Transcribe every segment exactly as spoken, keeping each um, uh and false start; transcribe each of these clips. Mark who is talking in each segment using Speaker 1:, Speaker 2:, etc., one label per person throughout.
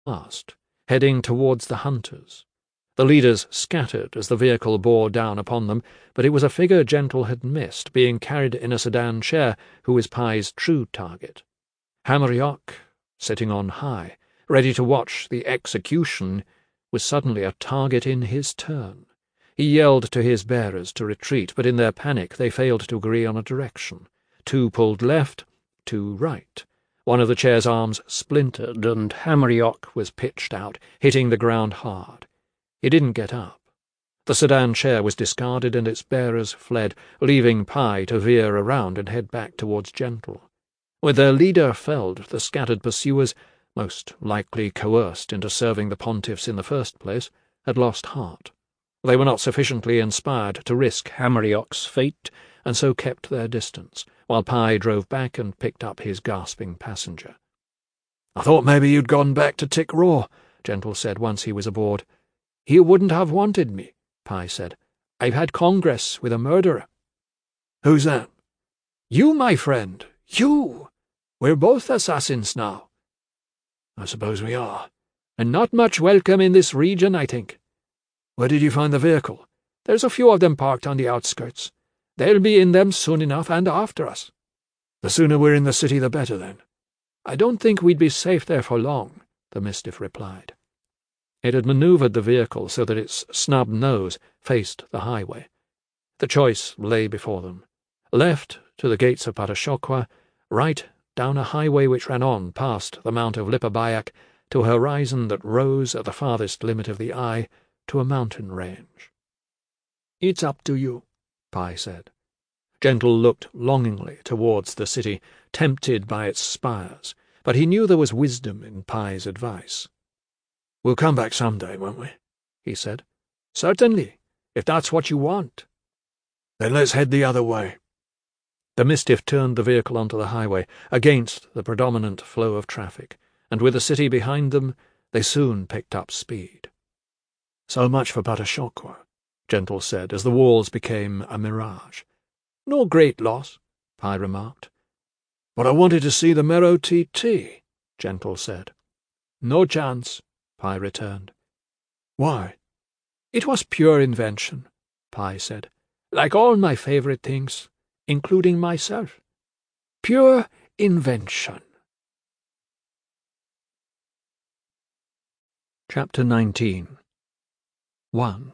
Speaker 1: past, heading towards the hunters. The leaders scattered as the vehicle bore down upon them, but it was a figure Gentle had missed, being carried in a sedan chair, who was Pye's true target. Hammerioch, sitting on high, ready to watch the execution, was suddenly a target in his turn. He yelled to his bearers to retreat, but in their panic they failed to agree on a direction. Two pulled left, two right. One of the chair's arms splintered, and Hammerioch was pitched out, hitting the ground hard. He didn't get up. The sedan chair was discarded, and its bearers fled, leaving Pye to veer around and head back towards Gentle. With their leader felled, the scattered pursuers, most likely coerced into serving the pontiffs in the first place, had lost heart. They were not sufficiently inspired to risk Hammerioch's fate, and so kept their distance, while Pye drove back and picked up his gasping passenger. "I thought maybe you'd gone back to Tick Raw," Gentle said once he was aboard. "He wouldn't have wanted me," Pye said. "I've had congress with a murderer." "Who's that?" "You, my friend, you. We're both assassins now." "I suppose we are." "And not much welcome in this region, I think." "Where did you find the vehicle?" "There's a few of them parked on the outskirts. They'll be in them soon enough and after us." "The sooner we're in the city, the better, then." "I don't think we'd be safe there for long," the Mistiff replied. It had manoeuvred the vehicle so that its snub nose faced the highway. The choice lay before them. Left to the gates of Patashokwa, right down a highway which ran on past the Mount of Lipabayak to a horizon that rose at the farthest limit of the eye to a mountain range. "It's up to you," Pye said. Gentle looked longingly towards the city, tempted by its spires, but he knew there was wisdom in Pye's advice. "We'll come back some day, won't we?" he said. "Certainly, if that's what you want." "Then let's head the other way." The Mistiff turned the vehicle onto the highway, against the predominant flow of traffic, and with the city behind them, they soon picked up speed. "So much for Patashokwa," Gentle said, as the walls became a mirage. "No great loss," Pye remarked. "But I wanted to see the Mero T T," Gentle said. "No chance," Pye returned. "Why?" "It was pure invention," Pye said. "Like all my favourite things, including myself. Pure invention." Chapter nineteen. One.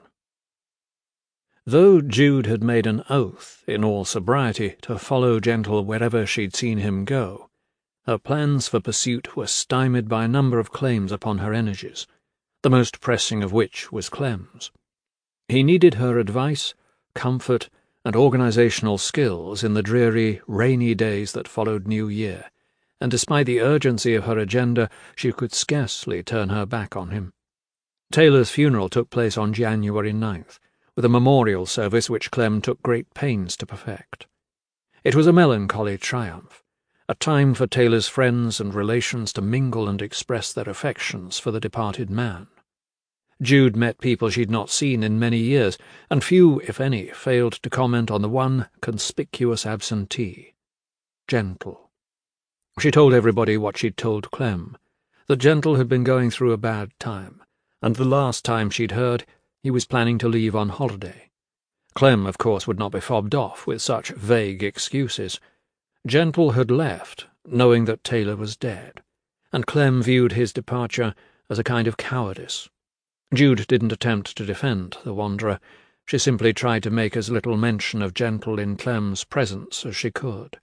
Speaker 1: Though Jude had made an oath, in all sobriety, to follow Gentle wherever she'd seen him go, her plans for pursuit were stymied by a number of claims upon her energies, the most pressing of which was Clem's. He needed her advice, comfort, and organisational skills in the dreary, rainy days that followed New Year, and despite the urgency of her agenda, she could scarcely turn her back on him. Taylor's funeral took place on January ninth, with a memorial service which Clem took great pains to perfect. It was a melancholy triumph, a time for Taylor's friends and relations to mingle and express their affections for the departed man. Jude met people she'd not seen in many years, and few, if any, failed to comment on the one conspicuous absentee, Gentle. She told everybody what she'd told Clem, that Gentle had been going through a bad time, and the last time she'd heard he was planning to leave on holiday. Clem, of course, would not be fobbed off with such vague excuses. Gentle had left, knowing that Taylor was dead, and Clem viewed his departure as a kind of cowardice. Jude didn't attempt to defend the wanderer. She simply tried to make as little mention of Gentle in Clem's presence as she could.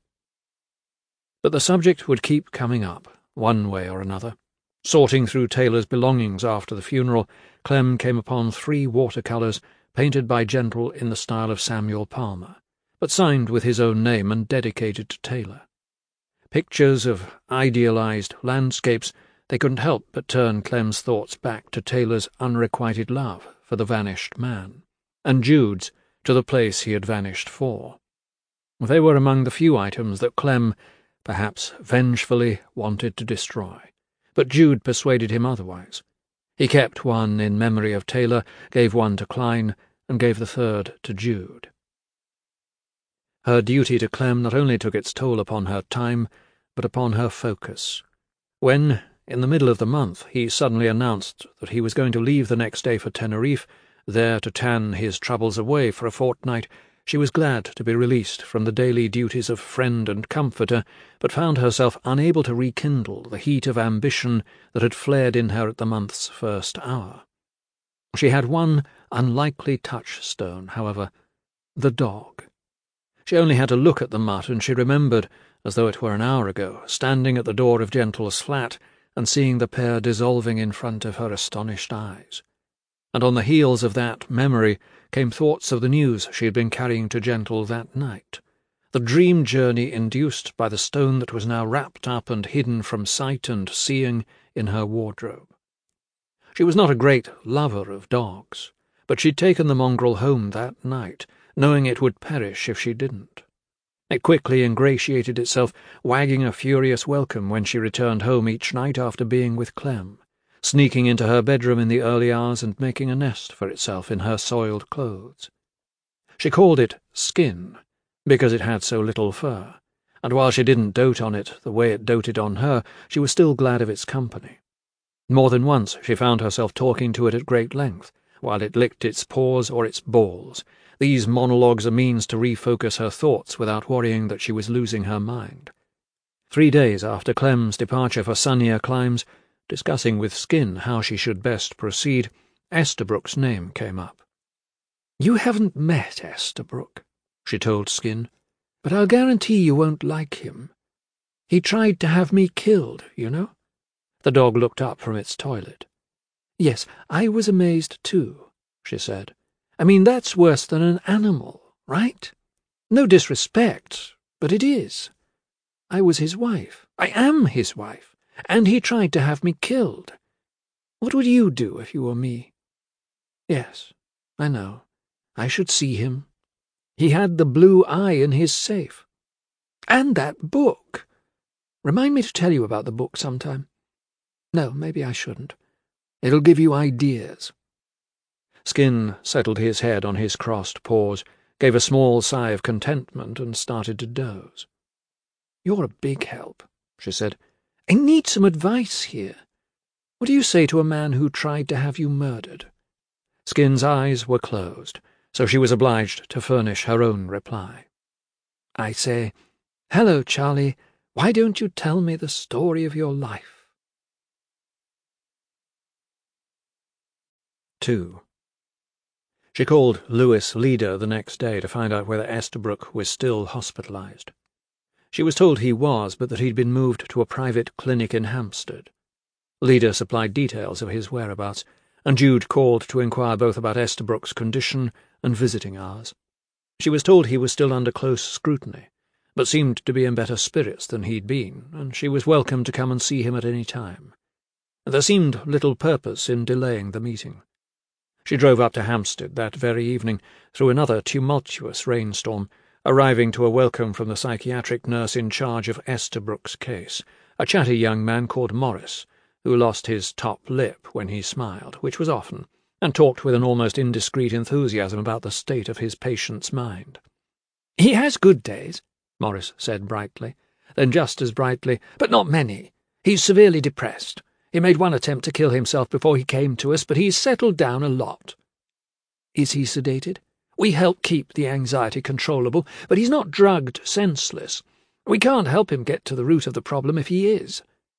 Speaker 1: But the subject would keep coming up, one way or another. Sorting through Taylor's belongings after the funeral, Clem came upon three watercolours painted by Gentle in the style of Samuel Palmer, but signed with his own name and dedicated to Taylor. Pictures of idealised landscapes, they couldn't help but turn Clem's thoughts back to Taylor's unrequited love for the vanished man, and Jude's to the place he had vanished for. They were among the few items that Clem, perhaps vengefully, wanted to destroy, but Jude persuaded him otherwise. He kept one in memory of Taylor, gave one to Klein, and gave the third to Jude. Her duty to Clem not only took its toll upon her time, but upon her focus. When, in the middle of the month, he suddenly announced that he was going to leave the next day for Tenerife, there to tan his troubles away for a fortnight, she was glad to be released from the daily duties of friend and comforter, but found herself unable to rekindle the heat of ambition that had flared in her at the month's first hour. She had one unlikely touchstone, however, the dog. She only had to look at the mutt, and she remembered, as though it were an hour ago, standing at the door of Gentle's flat and seeing the pair dissolving in front of her astonished eyes. And on the heels of that memory came thoughts of the news she had been carrying to Gentle that night, the dream journey induced by the stone that was now wrapped up and hidden from sight and seeing in her wardrobe. She was not a great lover of dogs, but she'd taken the mongrel home that night, knowing it would perish if she didn't. It quickly ingratiated itself, wagging a furious welcome when she returned home each night after being with Clem, sneaking into her bedroom in the early hours and making a nest for itself in her soiled clothes. She called it Skin, because it had so little fur, and while she didn't dote on it the way it doted on her, she was still glad of its company. More than once she found herself talking to it at great length, while it licked its paws or its balls, these monologues a means to refocus her thoughts without worrying that she was losing her mind. Three days after Clem's departure for sunnier climes, discussing with Skin how she should best proceed, Estabrook's name came up. "You haven't met Estabrook," she told Skin, "but I'll guarantee you won't like him. He tried to have me killed, you know." The dog looked up from its toilet. "Yes, I was amazed too," she said. "I mean, that's worse than an animal, right? No disrespect, but it is. I was his wife. I am his wife. And he tried to have me killed. What would you do if you were me?" "Yes, I know. I should see him. He had the blue eye in his safe. And that book. Remind me to tell you about the book sometime. No, maybe I shouldn't. It'll give you ideas." Skin settled his head on his crossed paws, gave a small sigh of contentment, and started to doze. "You're a big help," she said. "I need some advice here. What do you say to a man who tried to have you murdered?" Skin's eyes were closed, so she was obliged to furnish her own reply. "I say, 'Hello, Charlie, why don't you tell me the story of your life?'" Two. She called Lewis Leader the next day to find out whether Estabrook was still hospitalized. She was told he was, but that he'd been moved to a private clinic in Hampstead. Leader supplied details of his whereabouts, and Jude called to inquire both about Estabrook's condition and visiting hours. She was told he was still under close scrutiny, but seemed to be in better spirits than he'd been, and she was welcome to come and see him at any time. There seemed little purpose in delaying the meeting. She drove up to Hampstead that very evening, through another tumultuous rainstorm, arriving to a welcome from the psychiatric nurse in charge of Estabrook's case, a chatty young man called Morris, who lost his top lip when he smiled, which was often, and talked with an almost indiscreet enthusiasm about the state of his patient's mind. "He has good days," Morris said brightly. Then just as brightly, "but not many. He's severely depressed. He made one attempt to kill himself before he came to us, but he's settled down a lot." "Is he sedated?" "We help keep the anxiety controllable, but he's not drugged senseless. We can't help him get to the root of the problem if he is."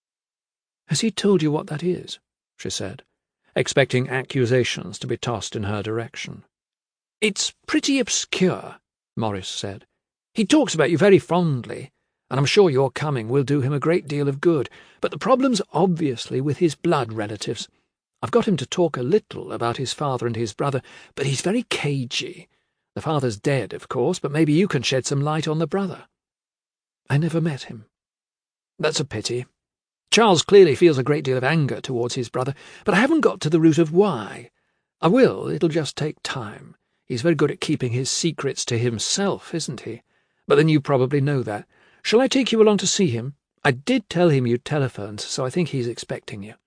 Speaker 1: "Has he told you what that is?" she said, expecting accusations to be tossed in her direction. "It's pretty obscure," Morris said. "He talks about you very fondly, and I'm sure your coming will do him a great deal of good, but the problem's obviously with his blood relatives. I've got him to talk a little about his father and his brother, but he's very cagey. The father's dead, of course, but maybe you can shed some light on the brother." "I never met him." "That's a pity. Charles clearly feels a great deal of anger towards his brother, but I haven't got to the root of why. I will, it'll just take time. He's very good at keeping his secrets to himself, isn't he? But then you probably know that. Shall I take you along to see him? I did tell him you'd telephoned, so I think he's expecting you."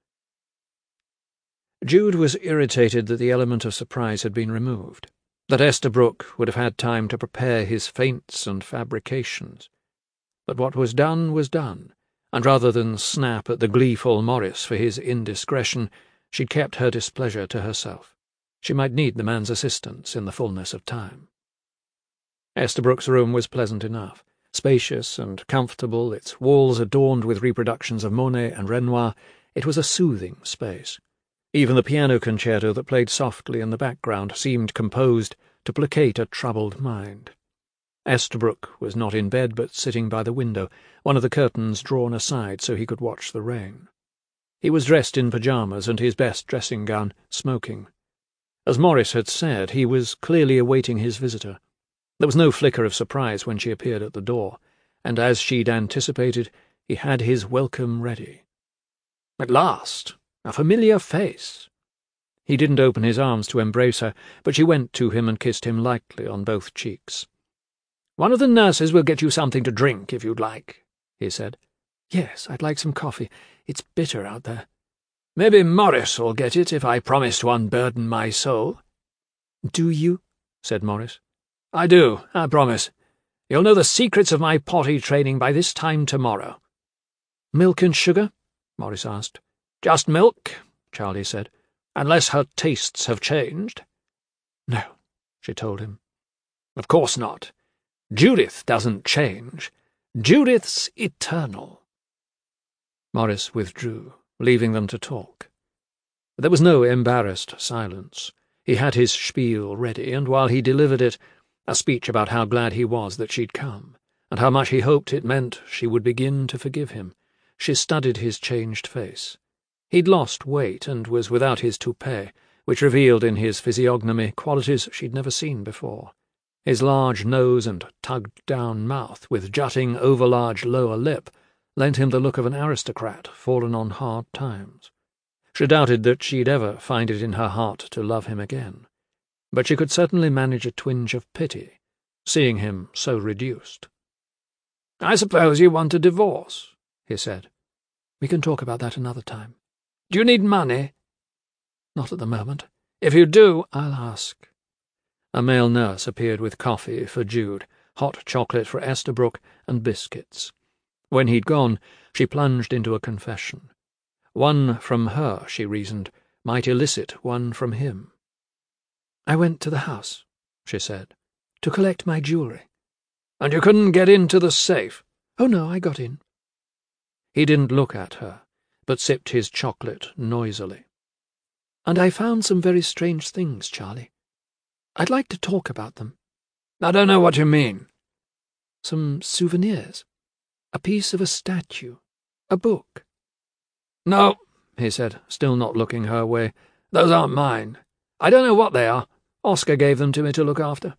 Speaker 1: Jude was irritated that the element of surprise had been removed, that Estabrook would have had time to prepare his feints and fabrications. But what was done was done, and rather than snap at the gleeful Morris for his indiscretion, she'd kept her displeasure to herself. She might need the man's assistance in the fullness of time. Estabrook's room was pleasant enough, spacious and comfortable, its walls adorned with reproductions of Monet and Renoir. It was a soothing space. Even the piano concerto that played softly in the background seemed composed to placate a troubled mind. Estabrook was not in bed, but sitting by the window, one of the curtains drawn aside so he could watch the rain. He was dressed in pyjamas and his best dressing-gown, smoking. As Morris had said, he was clearly awaiting his visitor. There was no flicker of surprise when she appeared at the door, and as she'd anticipated, he had his welcome ready. At last, a familiar face. He didn't open his arms to embrace her, but she went to him and kissed him lightly on both cheeks. "One of the nurses will get you something to drink, if you'd like," he said. "Yes, I'd like some coffee. It's bitter out there." "Maybe Morris will get it if I promise to unburden my soul." "Do you?" said Morris. "I do, I promise. You'll know the secrets of my potty training by this time tomorrow." "Milk and sugar?" Morris asked. "Just milk," Charlie said, "unless her tastes have changed." "No," she told him. "Of course not. Judith doesn't change. Judith's eternal." Morris withdrew, leaving them to talk. There was no embarrassed silence. He had his spiel ready, and while he delivered it, a speech about how glad he was that she'd come, and how much he hoped it meant she would begin to forgive him, she studied his changed face. He'd lost weight and was without his toupee, which revealed in his physiognomy qualities she'd never seen before. His large nose and tugged-down mouth, with jutting overlarge lower lip, lent him the look of an aristocrat fallen on hard times. She doubted that she'd ever find it in her heart to love him again, but she could certainly manage a twinge of pity, seeing him so reduced. "I suppose you want a divorce," he said. "We can talk about that another time." "Do you need money?" "Not at the moment. If you do, I'll ask." A male nurse appeared with coffee for Jude, hot chocolate for Estabrook, and biscuits. When he'd gone, she plunged into a confession. One from her, she reasoned, might elicit one from him. "I went to the house," she said, "to collect my jewellery." "And you couldn't get into the safe?" "Oh, no, I got in." He didn't look at her, but sipped his chocolate noisily. "And I found some very strange things, Charlie. I'd like to talk about them." "I don't know what you mean." "Some souvenirs. A piece of a statue. A book." "No," he said, still not looking her way. "Those aren't mine. I don't know what they are. Oscar gave them to me to look after."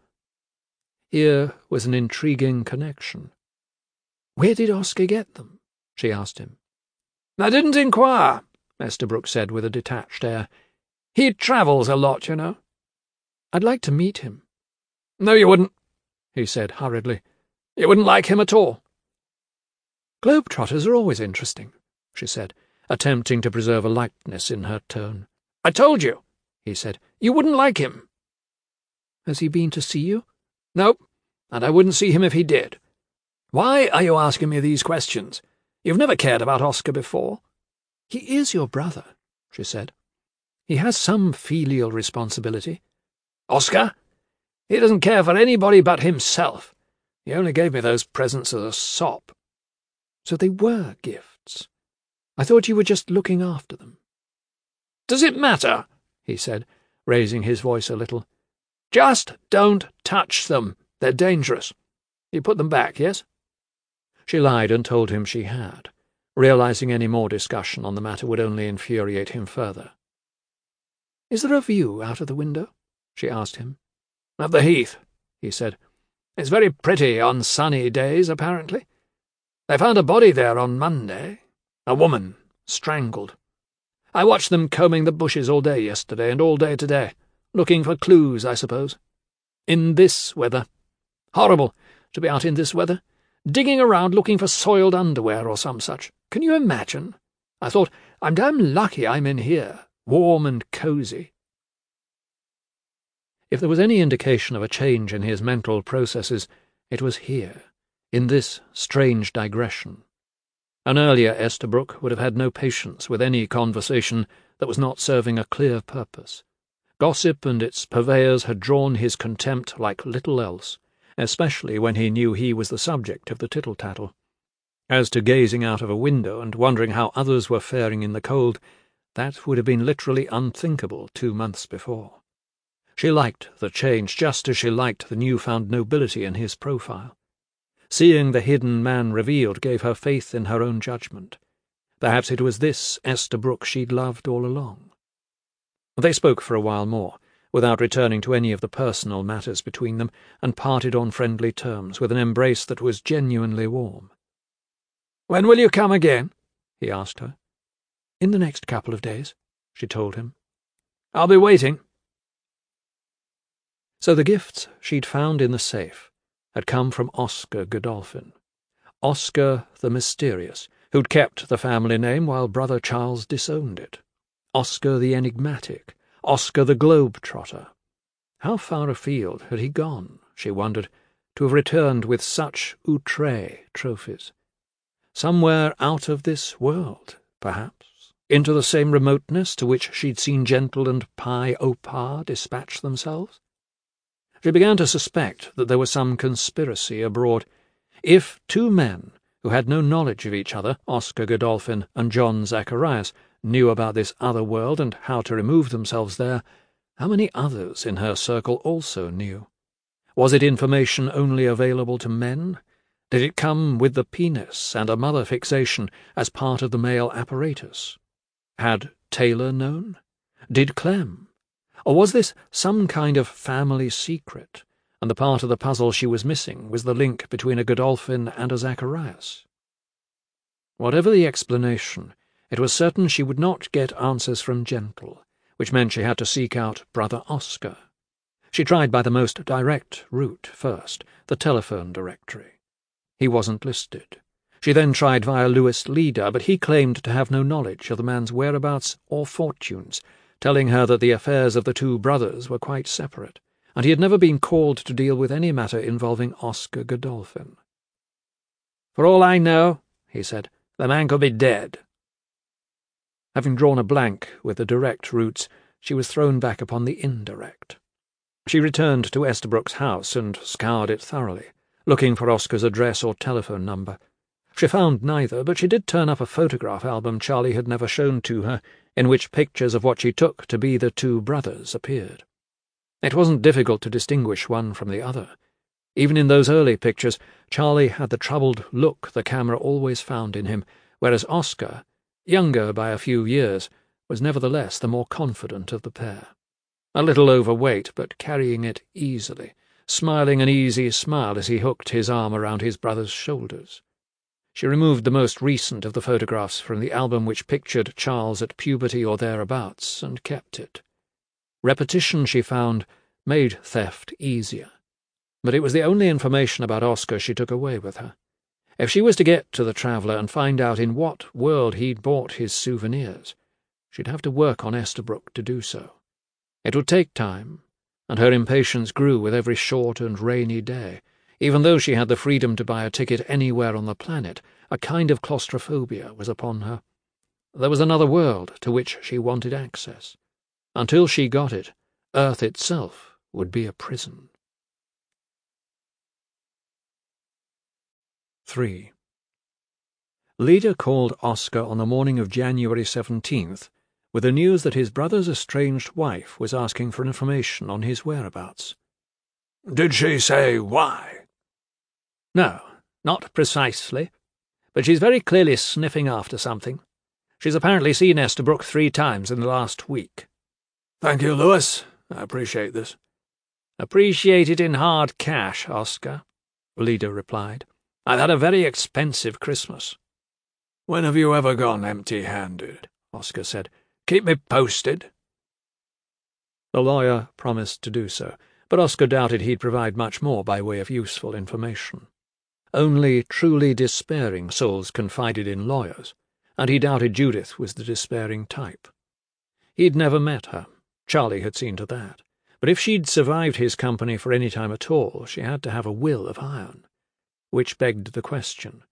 Speaker 1: Here was an intriguing connection. "Where did Oscar get them?" she asked him. "I didn't inquire," Estabrook said with a detached air. "He travels a lot, you know." "I'd like to meet him." "No, you wouldn't," he said hurriedly. "You wouldn't like him at all." "Globetrotters are always interesting," she said, attempting to preserve a lightness in her tone. "I told you," he said, "you wouldn't like him." "Has he been to see you?" "No, and I wouldn't see him if he did. Why are you asking me these questions? You've never cared about Oscar before." "He is your brother," she said. "He has some filial responsibility." "Oscar? He doesn't care for anybody but himself. He only gave me those presents as a sop." "So they were gifts. I thought you were just looking after them." "Does it matter?" he said, raising his voice a little. "Just don't touch them. They're dangerous. You put them back, yes?" She lied and told him she had, realizing any more discussion on the matter would only infuriate him further. "Is there a view out of the window?" she asked him. "Of the heath," he said. "It's very pretty on sunny days, apparently. They found a body there on Monday. A woman, strangled. I watched them combing the bushes all day yesterday and all day today, looking for clues, I suppose. In this weather. Horrible, to be out in this weather, digging around looking for soiled underwear or some such. Can you imagine? I thought, I'm damn lucky I'm in here, warm and cosy." If there was any indication of a change in his mental processes, it was here, in this strange digression. An earlier Estabrook would have had no patience with any conversation that was not serving a clear purpose. Gossip and its purveyors had drawn his contempt like little else, especially when he knew he was the subject of the tittle-tattle. As to gazing out of a window and wondering how others were faring in the cold, that would have been literally unthinkable two months before. She liked the change just as she liked the newfound nobility in his profile. Seeing the hidden man revealed gave her faith in her own judgment. Perhaps it was this Estabrook she'd loved all along. They spoke for a while more, without returning to any of the personal matters between them, and parted on friendly terms, with an embrace that was genuinely warm. "When will you come again?" he asked her. "In the next couple of days," she told him. "I'll be waiting." So the gifts she'd found in the safe had come from Oscar Godolphin. Oscar the mysterious, who'd kept the family name while brother Charles disowned it. Oscar the enigmatic, Oscar the globe-trotter. How far afield had he gone, she wondered, to have returned with such outre trophies? Somewhere out of this world, perhaps, into the same remoteness to which she'd seen Gentle and Pye Opar dispatch themselves? She began to suspect that there was some conspiracy abroad. If two men, who had no knowledge of each other, Oscar Godolphin and John Zacharias, knew about this other world and how to remove themselves there, how many others in her circle also knew? Was it information only available to men? Did it come with the penis and a mother fixation as part of the male apparatus? Had Taylor known? Did Clem? Or was this some kind of family secret, and the part of the puzzle she was missing was the link between a Godolphin and a Zacharias? Whatever the explanation, it was certain she would not get answers from Gentle, which meant she had to seek out brother Oscar. She tried by the most direct route first, the telephone directory. He wasn't listed. She then tried via Louis Leader, but he claimed to have no knowledge of the man's whereabouts or fortunes, telling her that the affairs of the two brothers were quite separate, and he had never been called to deal with any matter involving Oscar Godolphin. "For all I know," he said, "the man could be dead." Having drawn a blank with the direct routes, she was thrown back upon the indirect. She returned to Estabrook's house and scoured it thoroughly, looking for Oscar's address or telephone number. She found neither, but she did turn up a photograph album Charlie had never shown to her, in which pictures of what she took to be the two brothers appeared. It wasn't difficult to distinguish one from the other. Even in those early pictures, Charlie had the troubled look the camera always found in him, whereas Oscar, younger by a few years, was nevertheless the more confident of the pair. A little overweight, but carrying it easily, smiling an easy smile as he hooked his arm around his brother's shoulders. She removed the most recent of the photographs from the album which pictured Charles at puberty or thereabouts, and kept it. Repetition, she found, made theft easier. But it was the only information about Oscar she took away with her. If she was to get to the traveller and find out in what world he'd bought his souvenirs, she'd have to work on Estabrook to do so. It would take time, and her impatience grew with every short and rainy day. Even though she had the freedom to buy a ticket anywhere on the planet, a kind of claustrophobia was upon her. There was another world to which she wanted access. Until she got it, Earth itself would be a prison. three. Leader called Oscar on the morning of January seventeenth with the news that his brother's estranged wife was asking for information on his whereabouts.
Speaker 2: "Did she say why?"
Speaker 1: "No, not precisely, but she's very clearly sniffing after something. She's apparently seen Estabrook three times in the last week."
Speaker 2: "Thank you, Louis. I appreciate this."
Speaker 1: "Appreciate it in hard cash, Oscar," Leader replied. "I've had a very expensive Christmas."
Speaker 2: "When have you ever gone empty-handed?" Oscar said. "Keep me posted."
Speaker 1: The lawyer promised to do so, but Oscar doubted he'd provide much more by way of useful information. Only truly despairing souls confided in lawyers, and he doubted Judith was the despairing type. He'd never met her. Charlie had seen to that. But if she'd survived his company for any time at all, she had to have a will of iron. Which begged the question,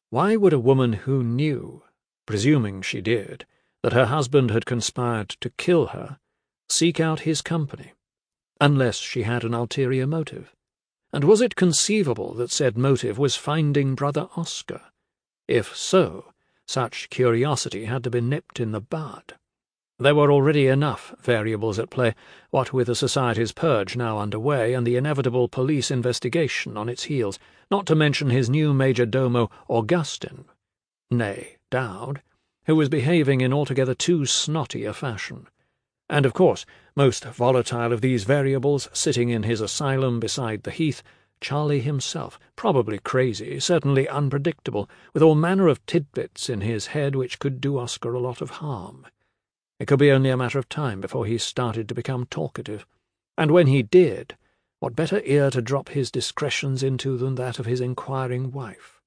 Speaker 1: Why would a woman who knew, presuming she did, that her husband had conspired to kill her, seek out his company, unless she had an ulterior motive? And was it conceivable that said motive was finding brother Oscar? If so, such curiosity had to be nipped in the bud. There were already enough variables at play, what with the Society's purge now underway and the inevitable police investigation on its heels, not to mention his new major domo, Augustin, nay, Dowd, who was behaving in altogether too snotty a fashion. And, of course, most volatile of these variables, sitting in his asylum beside the heath, Charlie himself, probably crazy, certainly unpredictable, with all manner of tidbits in his head which could do Oscar a lot of harm. It could be only a matter of time before he started to become talkative, and when he did, what better ear to drop his discretions into than that of his inquiring wife?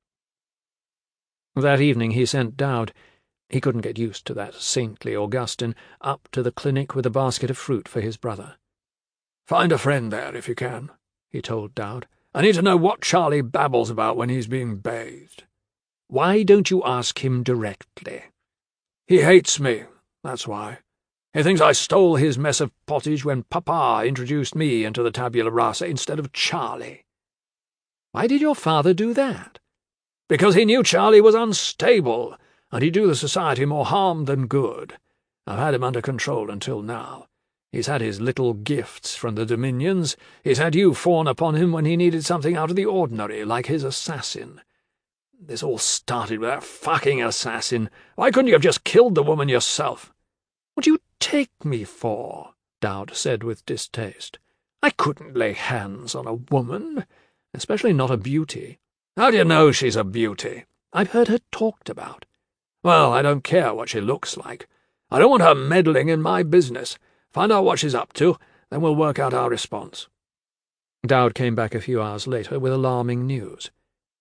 Speaker 1: That evening he sent Dowd, he couldn't get used to that saintly Augustin, up to the clinic with a basket of fruit for his brother.
Speaker 2: "Find a friend there, if you can," he told Dowd. "I need to know what Charlie babbles about when he's being bathed."
Speaker 1: "Why don't you ask him directly?"
Speaker 2: "He hates me. That's why. He thinks I stole his mess of pottage when Papa introduced me into the tabula rasa instead of Charlie."
Speaker 1: "Why did your father do that?"
Speaker 2: "Because he knew Charlie was unstable, and he'd do the Society more harm than good. I've had him under control until now. He's had his little gifts from the Dominions. He's had you fawn upon him when he needed something out of the ordinary, like his assassin. This all started with that fucking assassin. Why couldn't you have just killed the woman yourself?"
Speaker 1: "What do you take me for?" Dowd said with distaste. "I couldn't lay hands on a woman, especially not a beauty."
Speaker 2: "How do you know she's a beauty?"
Speaker 1: "I've heard her talked about."
Speaker 2: "Well, I don't care what she looks like. I don't want her meddling in my business. Find out what she's up to, then we'll work out our response."
Speaker 1: Dowd came back a few hours later with alarming news.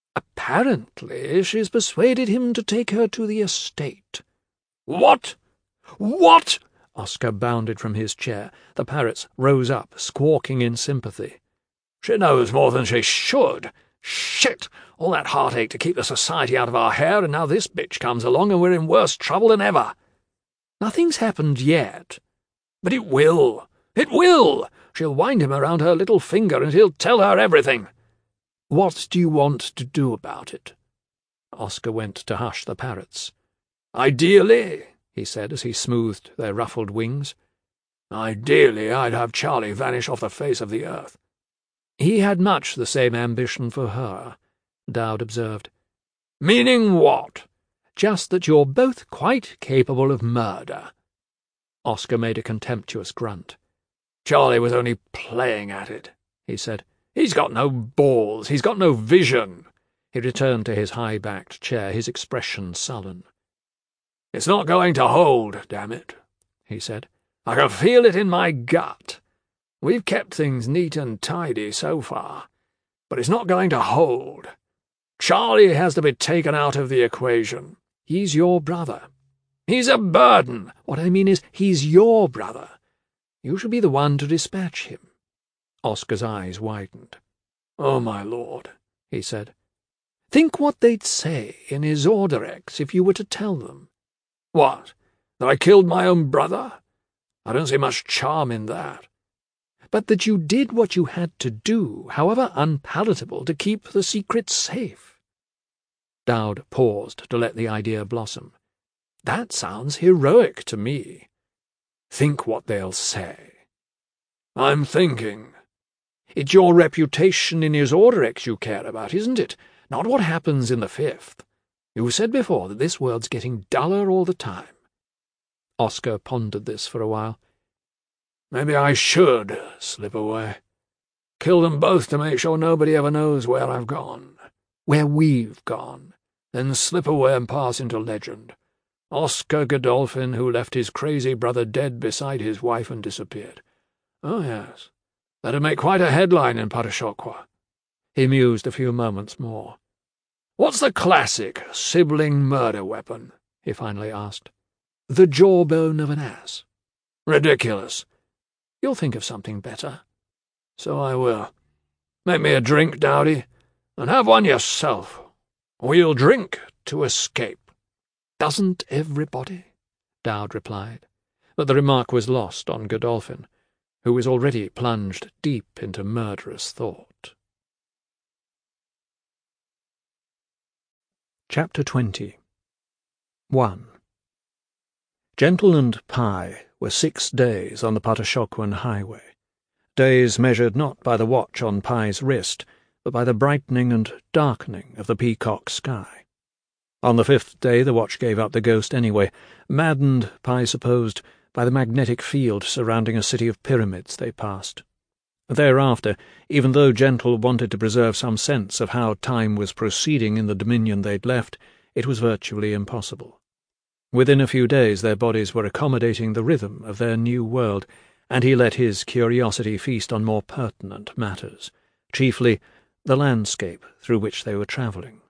Speaker 1: "Apparently she's persuaded him to take her to the estate."
Speaker 2: "What? What?"
Speaker 1: Oscar bounded from his chair. The parrots rose up, squawking in sympathy.
Speaker 2: "She knows more than she should. Shit! All that heartache to keep the Society out of our hair, and now this bitch comes along and we're in worse trouble than ever."
Speaker 1: "Nothing's happened yet."
Speaker 2: "But it will. It will. She'll wind him around her little finger and he'll tell her everything."
Speaker 1: "What do you want to do about it?" Oscar went to hush the parrots.
Speaker 2: "Ideally,"
Speaker 1: he said as he smoothed their ruffled wings,
Speaker 2: "ideally I'd have Charlie vanish off the face of the earth."
Speaker 1: "He had much the same ambition for her," Dowd observed.
Speaker 2: "Meaning what?"
Speaker 1: "Just that you're both quite capable of murder." Oscar made a contemptuous grunt.
Speaker 2: "Charlie was only playing at it," he said. "He's got no balls. He's got no vision."
Speaker 1: He returned to his high-backed chair, his expression sullen.
Speaker 2: "It's not going to hold, damn it," he said. "I can feel it in my gut. We've kept things neat and tidy so far, but it's not going to hold. Charlie has to be taken out of the equation."
Speaker 1: "He's your brother."
Speaker 2: "He's a burden."
Speaker 1: "What I mean is, he's your brother. You should be the one to dispatch him." Oscar's eyes widened.
Speaker 2: "Oh, my lord," he said.
Speaker 1: "Think what they'd say in Isorderex if you were to tell them."
Speaker 2: "What? That I killed my own brother? I don't see much charm in that."
Speaker 1: "But that you did what you had to do, however unpalatable, to keep the secret safe." Dowd paused to let the idea blossom. "That sounds heroic to me."
Speaker 2: "Think what they'll say." "I'm thinking."
Speaker 1: "It's your reputation in Isorderex you care about, isn't it? Not what happens in the Fifth. You said before that this world's getting duller all the time." Oscar pondered this for a while.
Speaker 2: "Maybe I should slip away. Kill them both to make sure nobody ever knows where I've gone."
Speaker 1: "Where we've gone."
Speaker 2: "Then slip away and pass into legend. Oscar Godolphin, who left his crazy brother dead beside his wife and disappeared. Oh, yes. That'd make quite a headline in Parashokwa."
Speaker 1: He mused a few moments more.
Speaker 2: "What's the classic sibling murder weapon?" he finally asked.
Speaker 1: "The jawbone of an ass."
Speaker 2: "Ridiculous."
Speaker 1: "You'll think of something better."
Speaker 2: "So I will. Make me a drink, Dowdy, and have one yourself." We'll drink to escape."
Speaker 1: "Doesn't everybody?" Dowd replied, but the remark was lost on Godolphin, who was already plunged deep into murderous thought. Chapter twenty. One. Gentle and Pye were six days on the Patashokwan highway, days measured not by the watch on Pye's wrist, but by the brightening and darkening of the peacock sky. On the fifth day the watch gave up the ghost anyway, maddened, Pye supposed, by the magnetic field surrounding a city of pyramids they passed. Thereafter, even though Gentle wanted to preserve some sense of how time was proceeding in the dominion they'd left, it was virtually impossible. Within a few days their bodies were accommodating the rhythm of their new world, and he let his curiosity feast on more pertinent matters, chiefly the landscape through which they were travelling.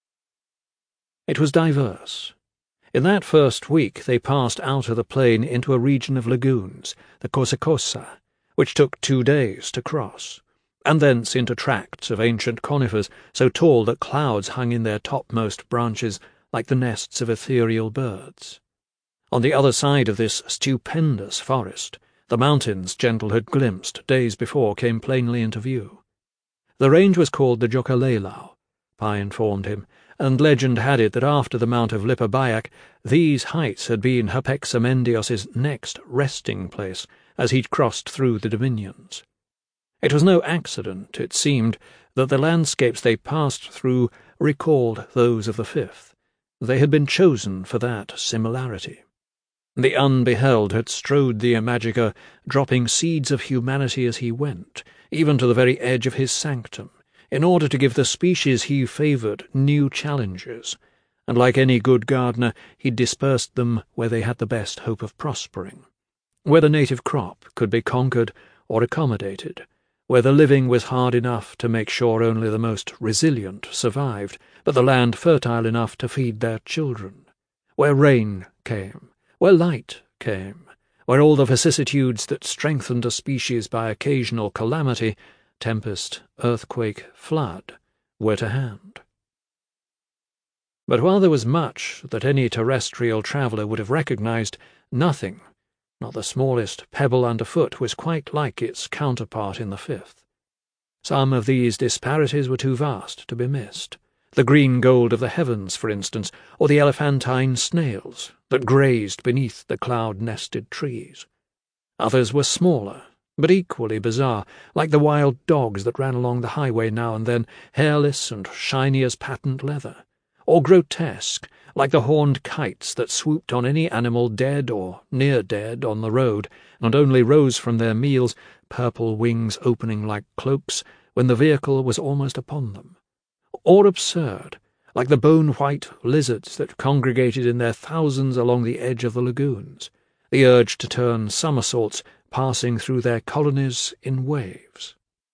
Speaker 1: It was diverse. In that first week they passed out of the plain into a region of lagoons, the Kosakosa, which took two days to cross, and thence into tracts of ancient conifers so tall that clouds hung in their topmost branches like the nests of ethereal birds. On the other side of this stupendous forest, the mountains Gentle had glimpsed days before came plainly into view. The range was called the Jokalelau, Pye informed him, and legend had it that after the Mount of Lipabayak, these heights had been Hapexamendios's next resting place as he'd crossed through the dominions. It was no accident, it seemed, that the landscapes they passed through recalled those of the fifth. They had been chosen for that similarity. The unbeheld had strode the Imagica, dropping seeds of humanity as he went, even to the very edge of his sanctum, in order to give the species he favoured new challenges, and like any good gardener he dispersed them where they had the best hope of prospering, where the native crop could be conquered or accommodated, where the living was hard enough to make sure only the most resilient survived, but the land fertile enough to feed their children, where rain came, where light came, where all the vicissitudes that strengthened a species by occasional calamity, tempest, earthquake, flood, were to hand. But while there was much that any terrestrial traveller would have recognized, nothing, not the smallest pebble underfoot, was quite like its counterpart in the fifth. Some of these disparities were too vast to be missed. The green gold of the heavens, for instance, or the elephantine snails that grazed beneath the cloud-nested trees. Others were smaller, but equally bizarre, like the wild dogs that ran along the highway now and then, hairless and shiny as patent leather, or grotesque, like the horned kites that swooped on any animal dead or near dead on the road, and only rose from their meals, purple wings opening like cloaks, when the vehicle was almost upon them. Or absurd, like the bone-white lizards that congregated in their thousands along the edge of the lagoons, the urge to turn somersaults passing through their colonies in waves.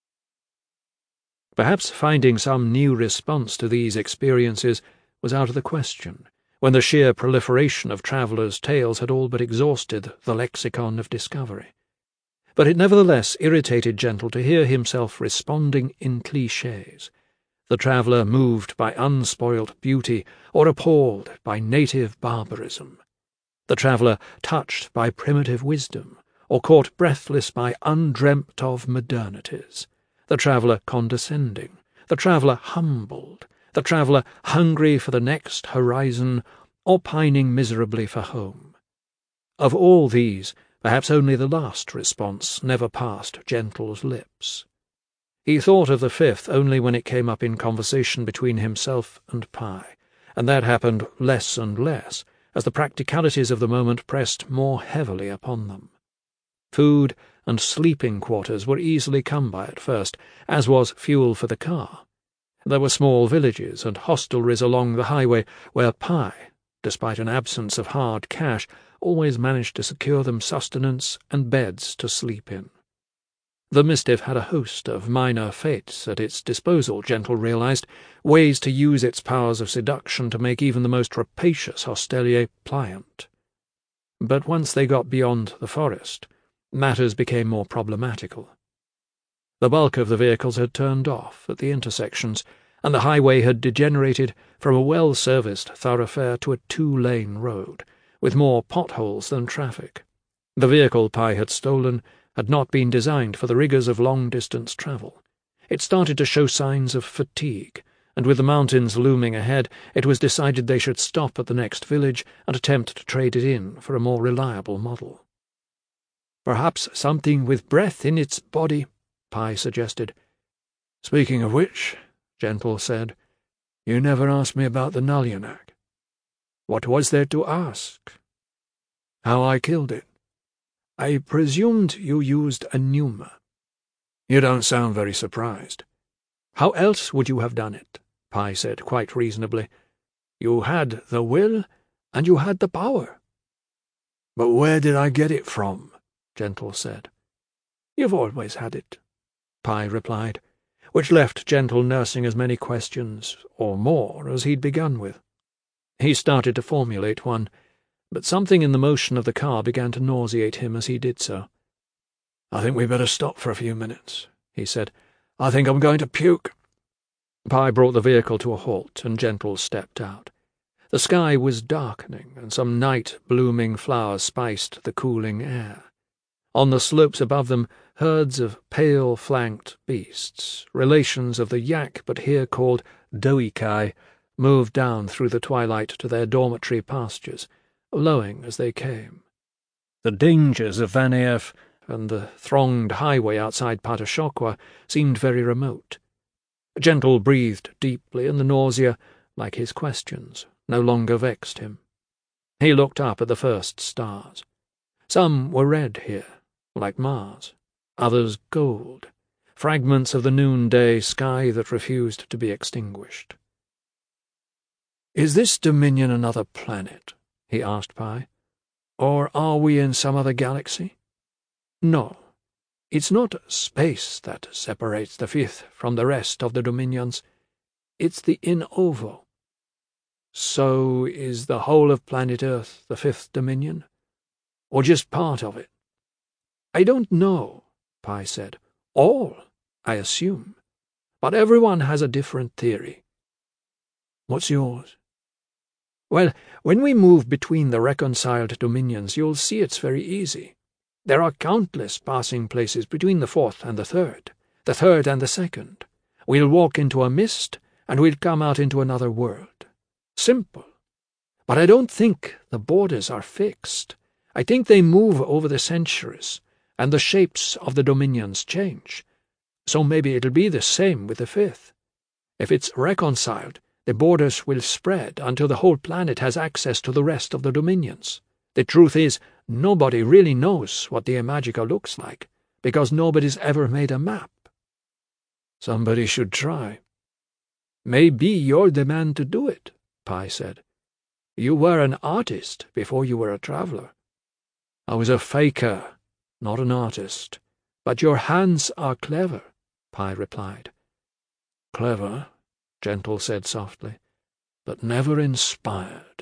Speaker 1: Perhaps finding some new response to these experiences was out of the question, when the sheer proliferation of travellers' tales had all but exhausted the lexicon of discovery. But it nevertheless irritated Gentle to hear himself responding in clichés, the traveller moved by unspoilt beauty or appalled by native barbarism, the traveller touched by primitive wisdom or caught breathless by undreamt-of modernities, the traveller condescending, the traveller humbled, the traveller hungry for the next horizon or pining miserably for home. Of all these, perhaps only the last response never passed Gentle's lips. He thought of the fifth only when it came up in conversation between himself and Pye, and that happened less and less as the practicalities of the moment pressed more heavily upon them. Food and sleeping quarters were easily come by at first, as was fuel for the car. There were small villages and hostelries along the highway where Pye, despite an absence of hard cash, always managed to secure them sustenance and beds to sleep in. The Mistiff had a host of minor fates at its disposal, Gentle realized, ways to use its powers of seduction to make even the most rapacious hostelier pliant. But once they got beyond the forest, matters became more problematical. The bulk of the vehicles had turned off at the intersections, and the highway had degenerated from a well-serviced thoroughfare to a two-lane road, with more potholes than traffic. The vehicle Pye had stolen had not been designed for the rigours of long-distance travel. It started to show signs of fatigue, and with the mountains looming ahead, it was decided they should stop at the next village and attempt to trade it in for a more reliable model. "Perhaps something with breath in its body," Pye suggested. "Speaking of which," Gentle said, "you never asked me about the Nalyanak." "What was there to ask?" "How I killed it. I presumed you used a pneuma." "You don't sound very surprised." "How else would you have done it?" Pye said quite reasonably. "You had the will, and you had the power." "But where did I get it from?" Gentle said. "You've always had it," Pye replied, which left Gentle nursing as many questions, or more, as he'd begun with. He started to formulate one, but something in the motion of the car began to nauseate him as he did so. "I think we'd better stop for a few minutes," he said. "I think I'm going to puke." Pye brought the vehicle to a halt, and Gentle stepped out. The sky was darkening, and some night-blooming flowers spiced the cooling air. On the slopes above them, herds of pale-flanked beasts, relations of the yak but here called doikai, moved down through the twilight to their dormitory pastures, lowing as they came. The dangers of Vaneev and the thronged highway outside Patashokwa seemed very remote. Gentle breathed deeply, and the nausea, like his questions, no longer vexed him. He looked up at the first stars. Some were red here, like Mars, others gold, fragments of the noonday sky that refused to be extinguished. "Is this Dominion another planet?" he asked Pye. "Or are we in some other galaxy?" "No. It's not space that separates the Fifth from the rest of the Dominions. It's the in ovo." "So is the whole of planet Earth the Fifth Dominion? Or just part of it?" "I don't know," Pye said. "All, I assume. But everyone has a different theory." "What's yours?" "Well, when we move between the reconciled dominions, you'll see it's very easy. There are countless passing places between the fourth and the third, the third and the second. We'll walk into a mist, and we'll come out into another world. Simple. But I don't think the borders are fixed. I think they move over the centuries, and the shapes of the dominions change. So maybe it'll be the same with the fifth. If it's reconciled, the borders will spread until the whole planet has access to the rest of the dominions. The truth is, nobody really knows what the Imagica looks like, because nobody's ever made a map." "Somebody should try." "Maybe you're the man to do it," Pye said. "You were an artist before you were a traveller." "I was a faker, not an artist. But your hands are clever," Pye replied. "Clever," Gentle said softly, "but never inspired."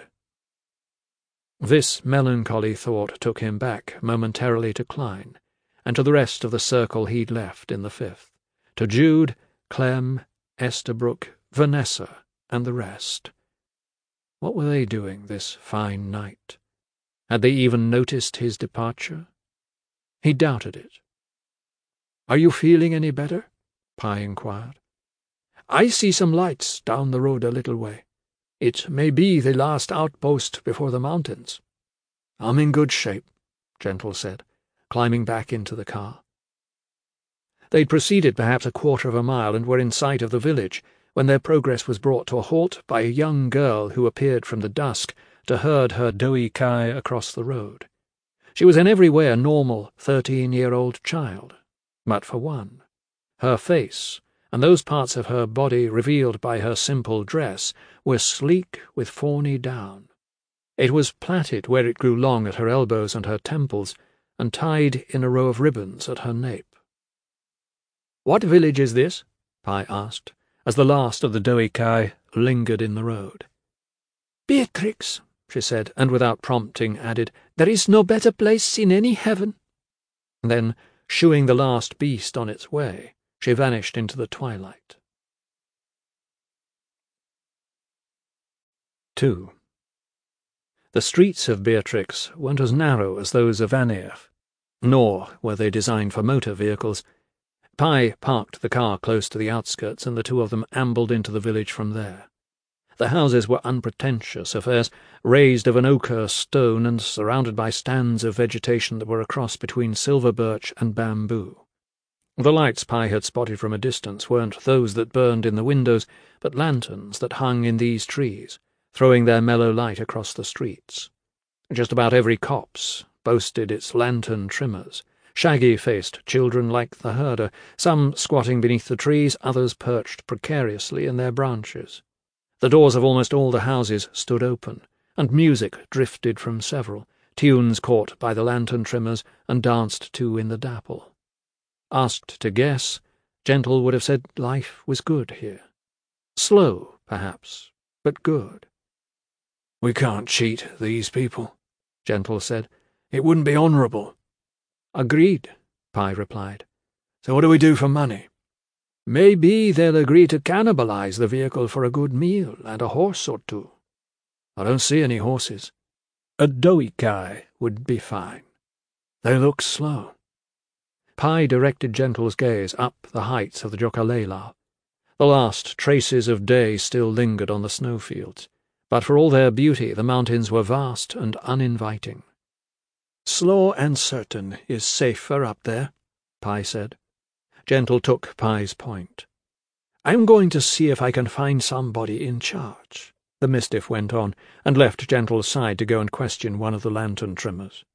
Speaker 1: This melancholy thought took him back momentarily to Klein, and to the rest of the circle he'd left in the Fifth, to Jude, Clem, Estabrook, Vanessa, and the rest. What were they doing this fine night? Had they even noticed his departure? He doubted it. "Are you feeling any better?" Pye inquired. "I see some lights down the road a little way. It may be the last outpost before the mountains." "I'm in good shape," Gentle said, climbing back into the car. They'd proceeded perhaps a quarter of a mile and were in sight of the village, when their progress was brought to a halt by a young girl who appeared from the dusk to herd her doikai across the road. She was in every way a normal thirteen-year-old child, but for one. Her face, and those parts of her body revealed by her simple dress, were sleek with fawny down. It was plaited where it grew long at her elbows and her temples, and tied in a row of ribbons at her nape. "What village is this?" Pye asked, as the last of the doikai lingered in the road. "Beatrix," she said, and without prompting added, "There is no better place in any heaven." Then, shooing the last beast on its way, she vanished into the twilight. Two. The streets of Beatrix weren't as narrow as those of Anieff, nor were they designed for motor vehicles. Pye parked the car close to the outskirts, and the two of them ambled into the village from there. The houses were unpretentious affairs, raised of an ochre stone and surrounded by stands of vegetation that were a cross between silver birch and bamboo. The lights Pye had spotted from a distance weren't those that burned in the windows, but lanterns that hung in these trees, throwing their mellow light across the streets. Just about every copse boasted its lantern trimmers, shaggy-faced children like the herder, some squatting beneath the trees, others perched precariously in their branches. The doors of almost all the houses stood open, and music drifted from several, tunes caught by the lantern trimmers and danced to in the dapple. Asked to guess, Gentle would have said life was good here. Slow, perhaps, but good.
Speaker 2: "We can't cheat these people," Gentle said. "It wouldn't be honourable."
Speaker 1: "Agreed," Pye replied.
Speaker 2: "So what do we do for money?"
Speaker 1: "Maybe they'll agree to cannibalize the vehicle for a good meal and a horse or two."
Speaker 2: "I don't see any horses."
Speaker 1: "A doikai would be fine."
Speaker 2: "They look slow."
Speaker 1: Pye directed Gentle's gaze up the heights of the Jokalela. The last traces of day still lingered on the snowfields, but for all their beauty the mountains were vast and uninviting.
Speaker 2: "Slow and certain is safer up there,"
Speaker 1: Pye said. Gentle took Pye's point.
Speaker 2: "I'm going to see if I can find somebody in charge,"
Speaker 1: the Mistiff went on, and left Gentle's side to go and question one of the lantern trimmers.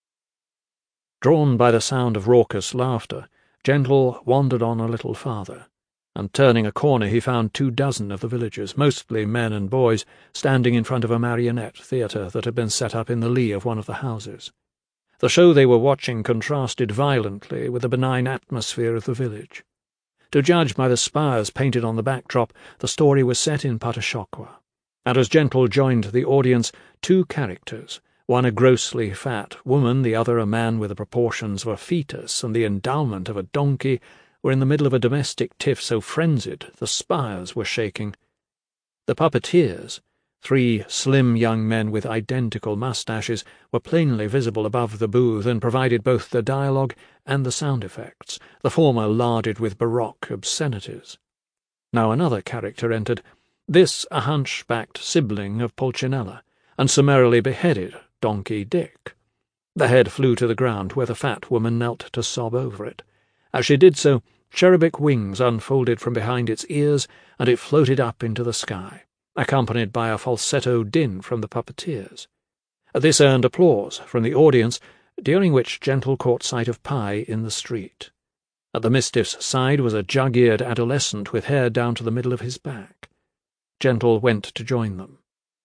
Speaker 1: Drawn by the sound of raucous laughter, Gentle wandered on a little farther, and turning a corner he found two dozen of the villagers, mostly men and boys, standing in front of a marionette theatre that had been set up in the lee of one of the houses. The show they were watching contrasted violently with the benign atmosphere of the village. To judge by the spires painted on the backdrop, the story was set in Patashokwa, and as Gentle joined the audience, two characters, one a grossly fat woman, the other a man with the proportions of a fetus and the endowment of a donkey, were in the middle of a domestic tiff so frenzied the spires were shaking. The puppeteers, three slim young men with identical moustaches, were plainly visible above the booth and provided both the dialogue and the sound effects, the former larded with baroque obscenities. Now another character entered, this a hunchbacked sibling of Pulcinella, and summarily beheaded Donkey Dick. The head flew to the ground, where the fat woman knelt to sob over it. As she did so, cherubic wings unfolded from behind its ears, and it floated up into the sky, accompanied by a falsetto din from the puppeteers. This earned applause from the audience, during which Gentle caught sight of Pye in the street. At the Mistiff's side was a jug-eared adolescent with hair down to the middle of his back. Gentle went to join them.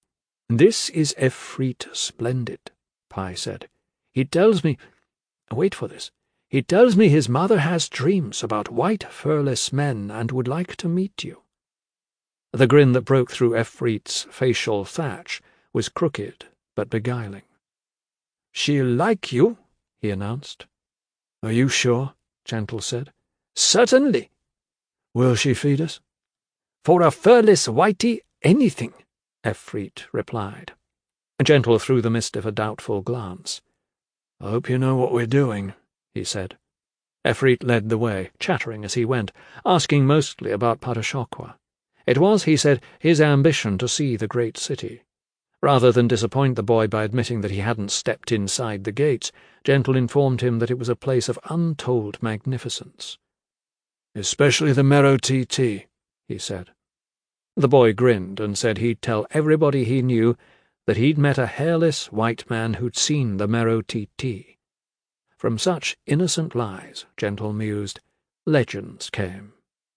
Speaker 1: "This is Efreet Splendid," Pye said. "He tells me— wait for this. He tells me his mother has dreams about white furless men and would like to meet you." The grin that broke through Efreet's facial thatch was crooked but beguiling. "She'll like you," he announced.
Speaker 2: "Are you sure?"
Speaker 1: Gentle said.
Speaker 2: "Certainly."
Speaker 1: "Will she feed us?"
Speaker 2: "For a furless whitey, anything,"
Speaker 1: Efreet replied. Gentle threw the Mistiff a doubtful glance.
Speaker 2: "I hope you know what we're doing,"
Speaker 1: he said. Efreet led the way, chattering as he went, asking mostly about Patashokwa. It was, he said, his ambition to see the great city. Rather than disappoint the boy by admitting that he hadn't stepped inside the gates, Gentle informed him that it was a place of untold magnificence.
Speaker 2: "Especially the Merotiti," he said.
Speaker 1: The boy grinned and said he'd tell everybody he knew that he'd met a hairless white man who'd seen the Merotiti. From such innocent lies, Gentle mused, legends came.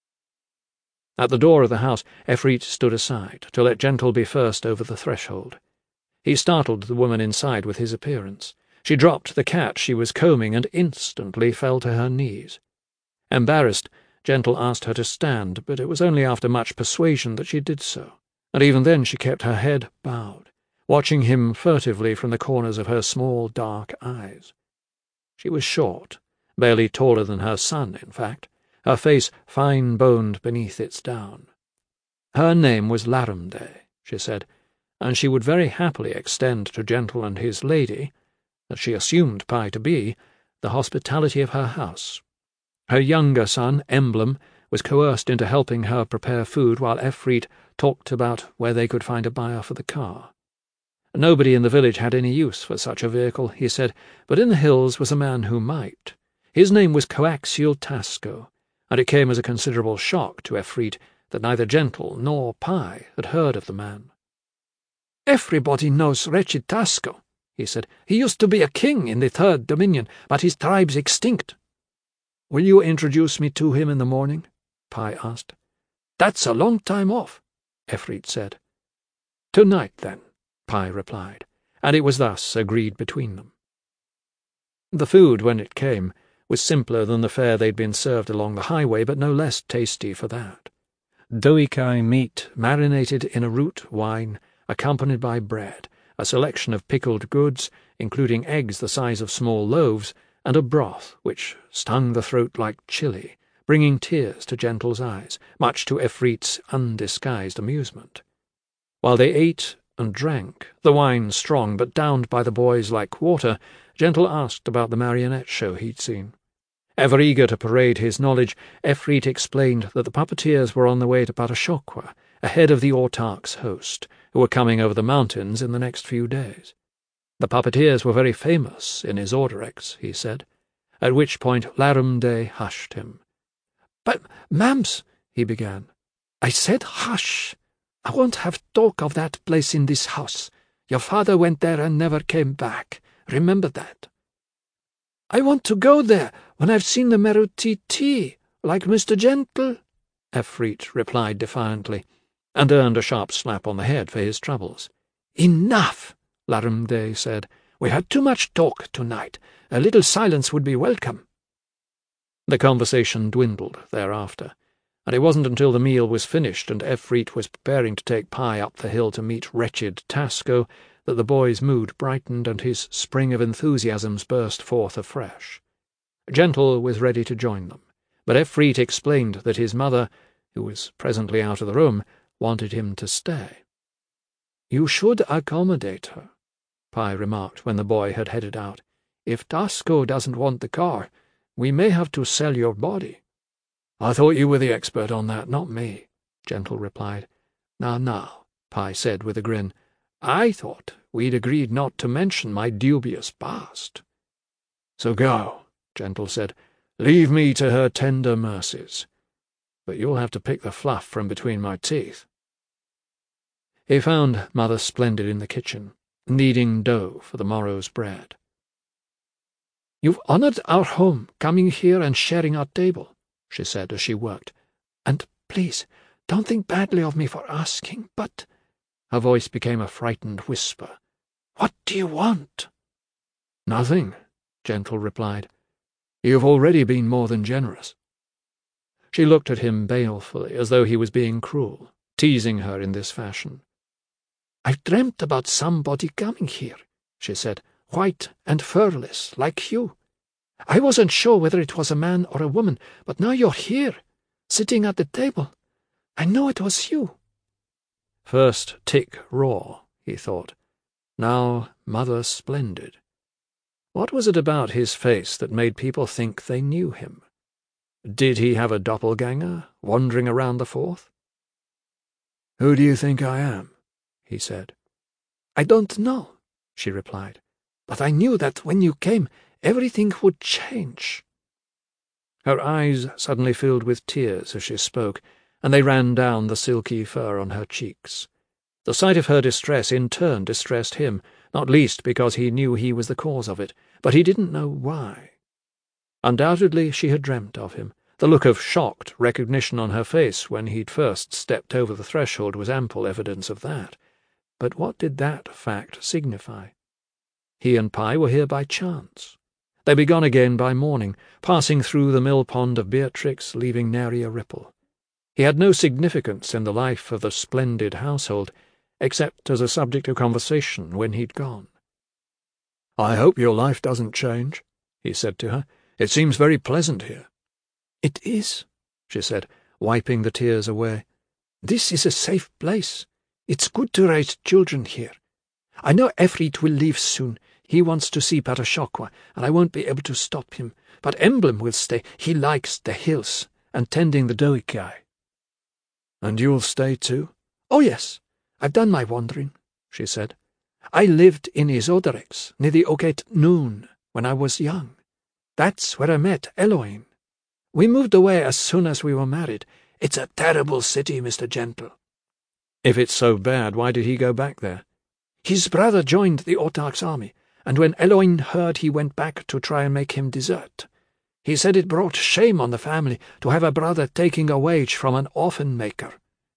Speaker 1: At the door of the house, Efreet stood aside to let Gentle be first over the threshold. He startled the woman inside with his appearance. She dropped the cat she was combing and instantly fell to her knees. Embarrassed, Gentle asked her to stand, but it was only after much persuasion that she did so, and even then she kept her head bowed, watching him furtively from the corners of her small dark eyes. She was short, barely taller than her son, in fact, her face fine-boned beneath its down. Her name was Laramde, she said, and she would very happily extend to Gentle and his lady, that she assumed Pye to be, the hospitality of her house. Her younger son, Emblem, was coerced into helping her prepare food while Efreet talked about where they could find a buyer for the car. Nobody in the village had any use for such a vehicle, he said, but in the hills was a man who might. His name was Coaxial Tasco, and it came as a considerable shock to Efreet that neither Gentle nor Pye had heard of the man.
Speaker 2: "Everybody knows wretched Tasco," he said. "He used to be a king in the Third Dominion, but his tribe's extinct."
Speaker 1: "Will you introduce me to him in the morning?" Pye asked.
Speaker 2: "That's a long time off," Efreet said.
Speaker 1: "Tonight, then," Pye replied, and it was thus agreed between them. The food, when it came, was simpler than the fare they'd been served along the highway, but no less tasty for that. Doikai meat marinated in a root wine, accompanied by bread, a selection of pickled goods, including eggs the size of small loaves, and a broth which stung the throat like chili, bringing tears to Gentle's eyes, much to Efreet's undisguised amusement. While they ate and drank, the wine strong but downed by the boys like water, Gentle asked about the marionette show he'd seen. Ever eager to parade his knowledge, Efreet explained that the puppeteers were on the way to Patashokwa, ahead of the Autarch's host, who were coming over the mountains in the next few days. The puppeteers were very famous in Isorderex, he said, at which point Larumde hushed him.
Speaker 2: "But, ma'ams," he began, "I said hush. I won't have talk of that place in this house. Your father went there and never came back. Remember that." "I want to go there when I've seen the Meru-Ti-Ti, like Mister Gentle," Efreet replied defiantly, and earned a sharp slap on the head for his troubles. "Enough," Larumde said. "We had too much talk tonight. A little silence would be welcome."
Speaker 1: The conversation dwindled thereafter, and it wasn't until the meal was finished and Efreet was preparing to take Pye up the hill to meet wretched Tasco that the boy's mood brightened and his spring of enthusiasms burst forth afresh. Gentle was ready to join them, but Efreet explained that his mother, who was presently out of the room, wanted him to stay.
Speaker 2: "You should accommodate her," Pye remarked when the boy had headed out. "If Tasco doesn't want the car, we may have to sell your body."
Speaker 1: "I thought you were the expert on that, not me," Gentle replied.
Speaker 2: "Now, now," Pye said with a grin, "I thought we'd agreed not to mention my dubious past."
Speaker 1: "So go," Gentle said. "Leave me to her tender mercies. But you'll have to pick the fluff from between my teeth." He found Mother Splendid in the kitchen, kneading dough for the morrow's bread.
Speaker 2: "You've honoured our home, coming here and sharing our table," she said as she worked. "And please, don't think badly of me for asking, but—" her voice became a frightened whisper. "What do you want?"
Speaker 1: "Nothing," Gentle replied. "You've already been more than generous." She looked at him balefully, as though he was being cruel, teasing her in this fashion.
Speaker 2: "I've dreamt about somebody coming here," she said, "white and furless, like you. I wasn't sure whether it was a man or a woman, but now you're here, sitting at the table. I know it was you."
Speaker 1: First Tick Raw, he thought. Now Mother Splendid. What was it about his face that made people think they knew him? Did he have a doppelganger wandering around the Forth? "Who do you think I am?" he said.
Speaker 2: "I don't know," she replied, "but I knew that when you came, everything would change."
Speaker 1: Her eyes suddenly filled with tears as she spoke, and they ran down the silky fur on her cheeks. The sight of her distress in turn distressed him, not least because he knew he was the cause of it, but he didn't know why. Undoubtedly she had dreamt of him. The look of shocked recognition on her face when he'd first stepped over the threshold was ample evidence of that. But what did that fact signify? He and Pye were here by chance. They'd be gone again by morning, passing through the mill-pond of Beatrix, leaving nary a ripple. He had no significance in the life of the Splendid household, except as a subject of conversation when he'd gone. "I hope your life doesn't change," he said to her. "It seems very pleasant here."
Speaker 2: "It is," she said, wiping the tears away. "This is a safe place. It's good to raise children here. I know Efreet will leave soon. He wants to see Parashokwa, and I won't be able to stop him. But Emblem will stay. He likes the hills and tending the Doikai.
Speaker 1: And you'll stay too?
Speaker 2: Oh, yes. I've done my wandering, she said. I lived in Isodarex, near the Oket Noon, when I was young. That's where I met Eloin. We moved away as soon as we were married. It's a terrible city, Mister Gentle.
Speaker 1: If it's so bad, why did he go back there?
Speaker 2: His brother joined the Autarch's army, and when Eloin heard, he went back to try and make him desert. He said it brought shame on the family to have a brother taking a wage from an orphan-maker.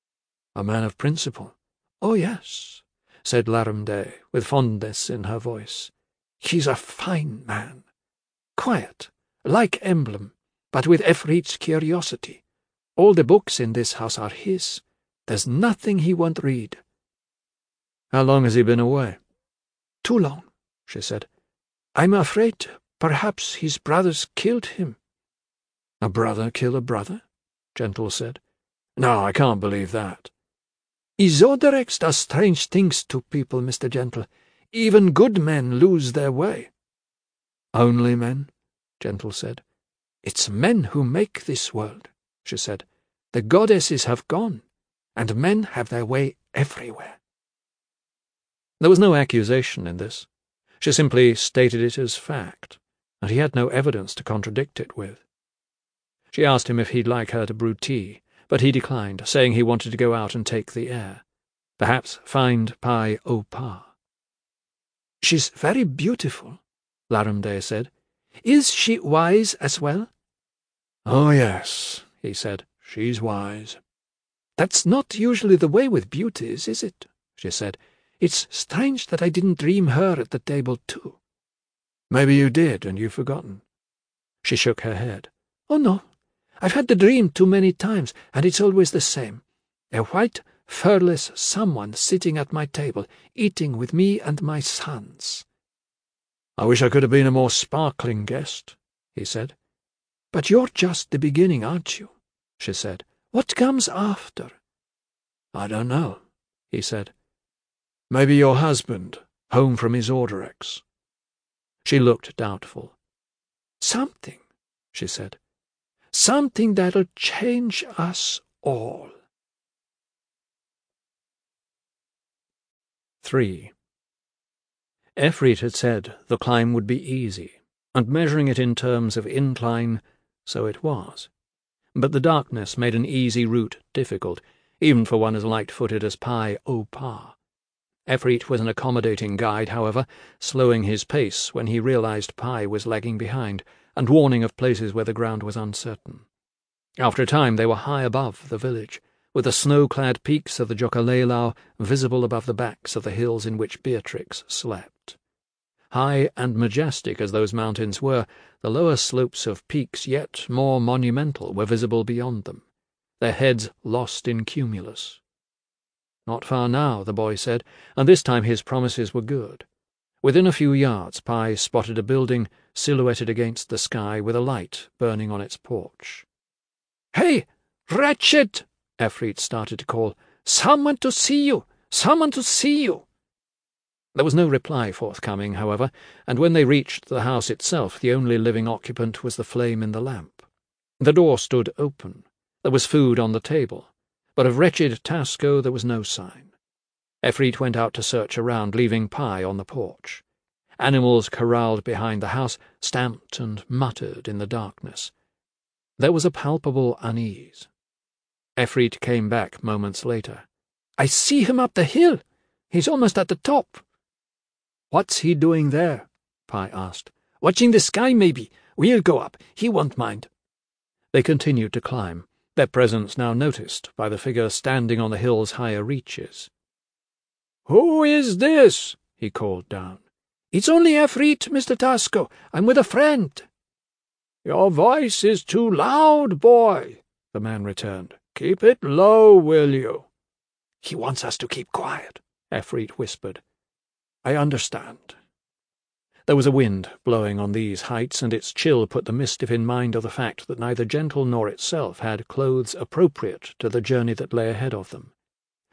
Speaker 1: A man of principle.
Speaker 2: Oh, yes, said Laramde, with fondness in her voice. He's a fine man. Quiet, like Emblem, but with Efreet's curiosity. All the books in this house are his. There's nothing he won't read.
Speaker 1: How long has he been away?
Speaker 2: Too long, she said. I'm afraid perhaps his brothers killed him.
Speaker 1: A brother kill a brother? Gentle said. No, I can't believe that.
Speaker 2: Isodarex does strange things to people, Mister Gentle. Even good men lose their way.
Speaker 1: Only men? Gentle said.
Speaker 2: It's men who make this world, she said. The goddesses have gone, and men have their way everywhere.
Speaker 1: There was no accusation in this. She simply stated it as fact, and he had no evidence to contradict it with. She asked him if he'd like her to brew tea, but he declined, saying he wanted to go out and take the air. Perhaps find Pai O Pa.
Speaker 2: She's very beautiful, Laramde said. Is she wise as well?
Speaker 1: Oh, yes, he said. She's wise.
Speaker 2: That's not usually the way with beauties, is it? She said. It's strange that I didn't dream her at the table, too.
Speaker 1: Maybe you did, and you've forgotten. She shook her head.
Speaker 2: Oh, no. I've had the dream too many times, and it's always the same. A white, furless someone sitting at my table, eating with me and my sons.
Speaker 1: I wish I could have been a more sparkling guest, he said.
Speaker 2: But you're just the beginning, aren't you? She said. What comes after?
Speaker 1: I don't know, he said. Maybe your husband, home from Isodarex. She looked doubtful.
Speaker 2: Something, she said. Something that'll change us all.
Speaker 1: Three. Efreet had said the climb would be easy, and measuring it in terms of incline, so it was. But the darkness made an easy route difficult, even for one as light-footed as Pai O Pa. Efreet was an accommodating guide, however, slowing his pace when he realized Pai was lagging behind, and warning of places where the ground was uncertain. After a time they were high above the village, with the snow-clad peaks of the Jokalelau visible above the backs of the hills in which Beatrix slept. High and majestic as those mountains were, the lower slopes of peaks yet more monumental were visible beyond them, their heads lost in cumulus. Not far now, the boy said, and this time his promises were good. Within a few yards, Pai spotted a building silhouetted against the sky with a light burning on its porch.
Speaker 2: "Hey, wretched!" Efreet started to call. "Someone to see you! Someone to see you!"
Speaker 1: There was no reply forthcoming, however, and when they reached the house itself, the only living occupant was the flame in the lamp. The door stood open. There was food on the table, but of wretched Tasco there was no sign. Efreet went out to search around, leaving Pai on the porch. Animals corralled behind the house stamped and muttered in the darkness. There was a palpable unease. Efreet came back moments later.
Speaker 2: "I see him up the hill. He's almost at the top."
Speaker 1: "What's he doing there?" Pai asked.
Speaker 2: "Watching the sky, maybe. We'll go up. He won't mind."
Speaker 1: They continued to climb, their presence now noticed by the figure standing on the hill's higher reaches.
Speaker 2: "Who is this?" he called down. "It's only Efreet, Mister Tasco. I'm with a friend." "Your voice is too loud, boy," the man returned. "Keep it low, will you?"
Speaker 1: "He wants us to keep quiet," Efreet whispered. "I understand." There was a wind blowing on these heights, and its chill put the Mistiff in mind of the fact that neither Gentle nor itself had clothes appropriate to the journey that lay ahead of them.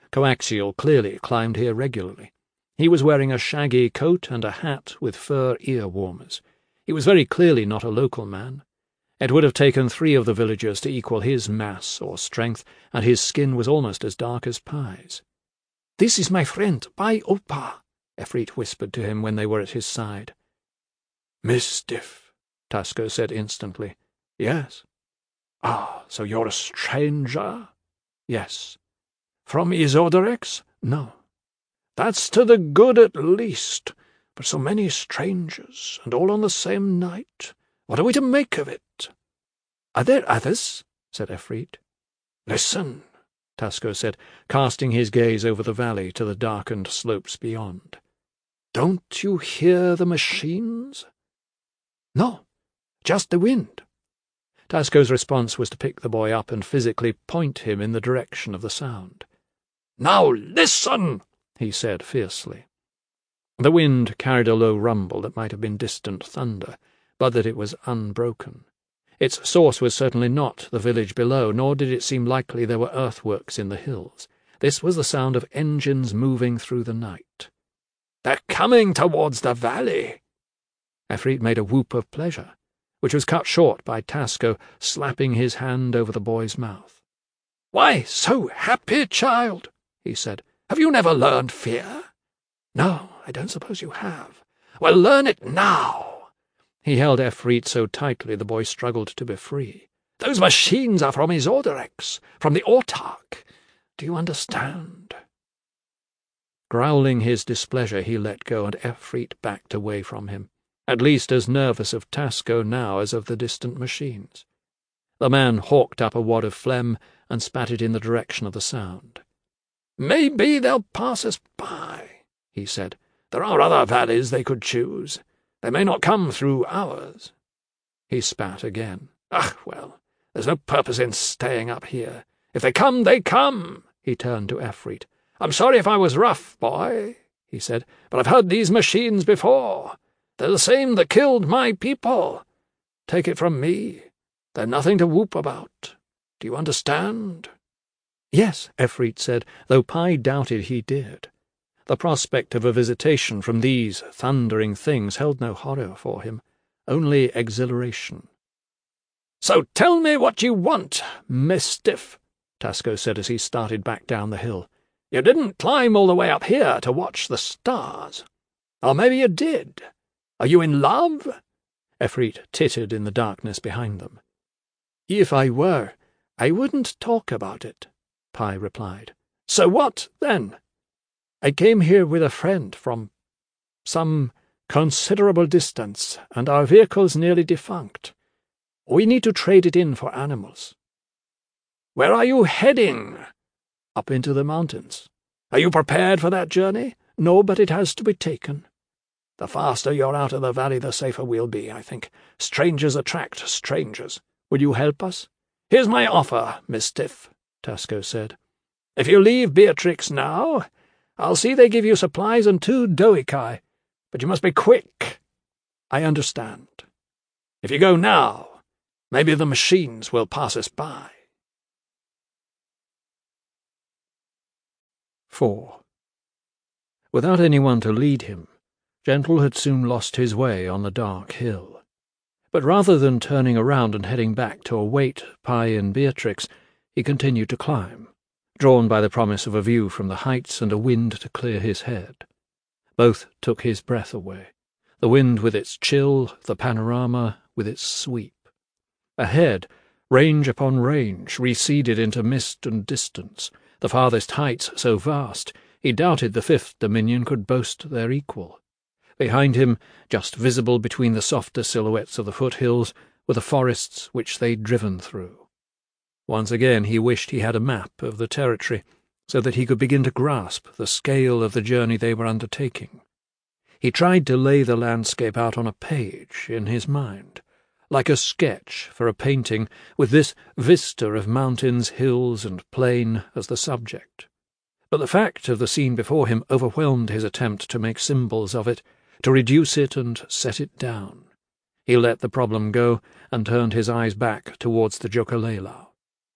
Speaker 1: Coaxial clearly climbed here regularly. He was wearing a shaggy coat and a hat with fur ear-warmers. He was very clearly not a local man. It would have taken three of the villagers to equal his mass or strength, and his skin was almost as dark as Pai's. "This is my friend, Pai Opa," Efreet whispered to him when they were at his side.
Speaker 2: "Mistiff,"
Speaker 1: Tasco said instantly.
Speaker 2: "Yes." "Ah, so you're a stranger?"
Speaker 1: "Yes."
Speaker 2: "From Isodarex?"
Speaker 1: "No."
Speaker 2: "That's to the good at least. But so many strangers, and all on the same night. What are we to make of it?"
Speaker 1: "Are there others?" said Efreet.
Speaker 2: "Listen,"
Speaker 1: Tasco said, casting his gaze over the valley to the darkened slopes beyond.
Speaker 2: "Don't you hear the machines?"
Speaker 1: "No, just the wind." Tasco's response was to pick the boy up and physically point him in the direction of the sound.
Speaker 2: "Now listen!"
Speaker 1: he said fiercely. The wind carried a low rumble that might have been distant thunder, but that it was unbroken. Its source was certainly not the village below, nor did it seem likely there were earthworks in the hills. This was the sound of engines moving through the night.
Speaker 2: "They're coming towards the valley."
Speaker 1: Efreet made a whoop of pleasure, which was cut short by Tasco slapping his hand over the boy's mouth.
Speaker 2: "Why so happy, child?" he said. "Have you never learned fear?" "No, I don't suppose you have." "Well, learn it now."
Speaker 1: He held Efreet so tightly the boy struggled to be free.
Speaker 2: "Those machines are from Isodarex, from the Autarch. Do you understand?"
Speaker 1: Growling his displeasure, he let go, and Efreet backed away from him, at least as nervous of Tasco now as of the distant machines. The man hawked up a wad of phlegm and spat it in the direction of the sound.
Speaker 2: "Maybe they'll pass us by," he said. "There are other valleys they could choose. They may not come through ours."
Speaker 1: He spat again.
Speaker 2: "Ah, well, there's no purpose in staying up here. If they come, they come." He turned to Efreet. "I'm sorry if I was rough, boy," he said, "but I've heard these machines before. They're the same that killed my people. Take it from me, they're nothing to whoop about. Do you understand?"
Speaker 1: "Yes," Efreet said, though Pai doubted he did. The prospect of a visitation from these thundering things held no horror for him, only exhilaration.
Speaker 2: "So tell me what you want, Mistiff,"
Speaker 1: Tasco said as he started back down the hill.
Speaker 2: "You didn't climb all the way up here to watch the stars. Or maybe you did. Are you in love?"
Speaker 1: Efreet tittered in the darkness behind them. "If I were, I wouldn't talk about it," Pai replied.
Speaker 2: "So what, then?"
Speaker 1: "I came here with a friend from some considerable distance, and our vehicle's nearly defunct. We need to trade it in for animals."
Speaker 2: "Where are you heading?"
Speaker 1: "Up into the mountains."
Speaker 2: "Are you prepared for that journey?"
Speaker 1: "No, but it has to be taken."
Speaker 2: "The faster you're out of the valley, the safer we'll be, I think. Strangers attract strangers.
Speaker 1: Will you help us?"
Speaker 2: "Here's my offer, Mistiff," Tasco said. "If you leave Beatrix now, I'll see they give you supplies and two doikai, but you must be quick."
Speaker 1: "I understand."
Speaker 2: "If you go now, maybe the machines will pass us by."
Speaker 1: Four. Without anyone to lead him, Gentle had soon lost his way on the dark hill. But rather than turning around and heading back to await Pai and Beatrix, he continued to climb, drawn by the promise of a view from the heights and a wind to clear his head. Both took his breath away, the wind with its chill, the panorama with its sweep. Ahead, range upon range receded into mist and distance, the farthest heights so vast he doubted the fifth dominion could boast their equal. Behind him, just visible between the softer silhouettes of the foothills, were the forests which they'd driven through. Once again he wished he had a map of the territory, so that he could begin to grasp the scale of the journey they were undertaking. He tried to lay the landscape out on a page in his mind, like a sketch for a painting, with this vista of mountains, hills, and plain as the subject. But the fact of the scene before him overwhelmed his attempt to make symbols of it, to reduce it and set it down. He let the problem go and turned his eyes back towards the Jokalelao.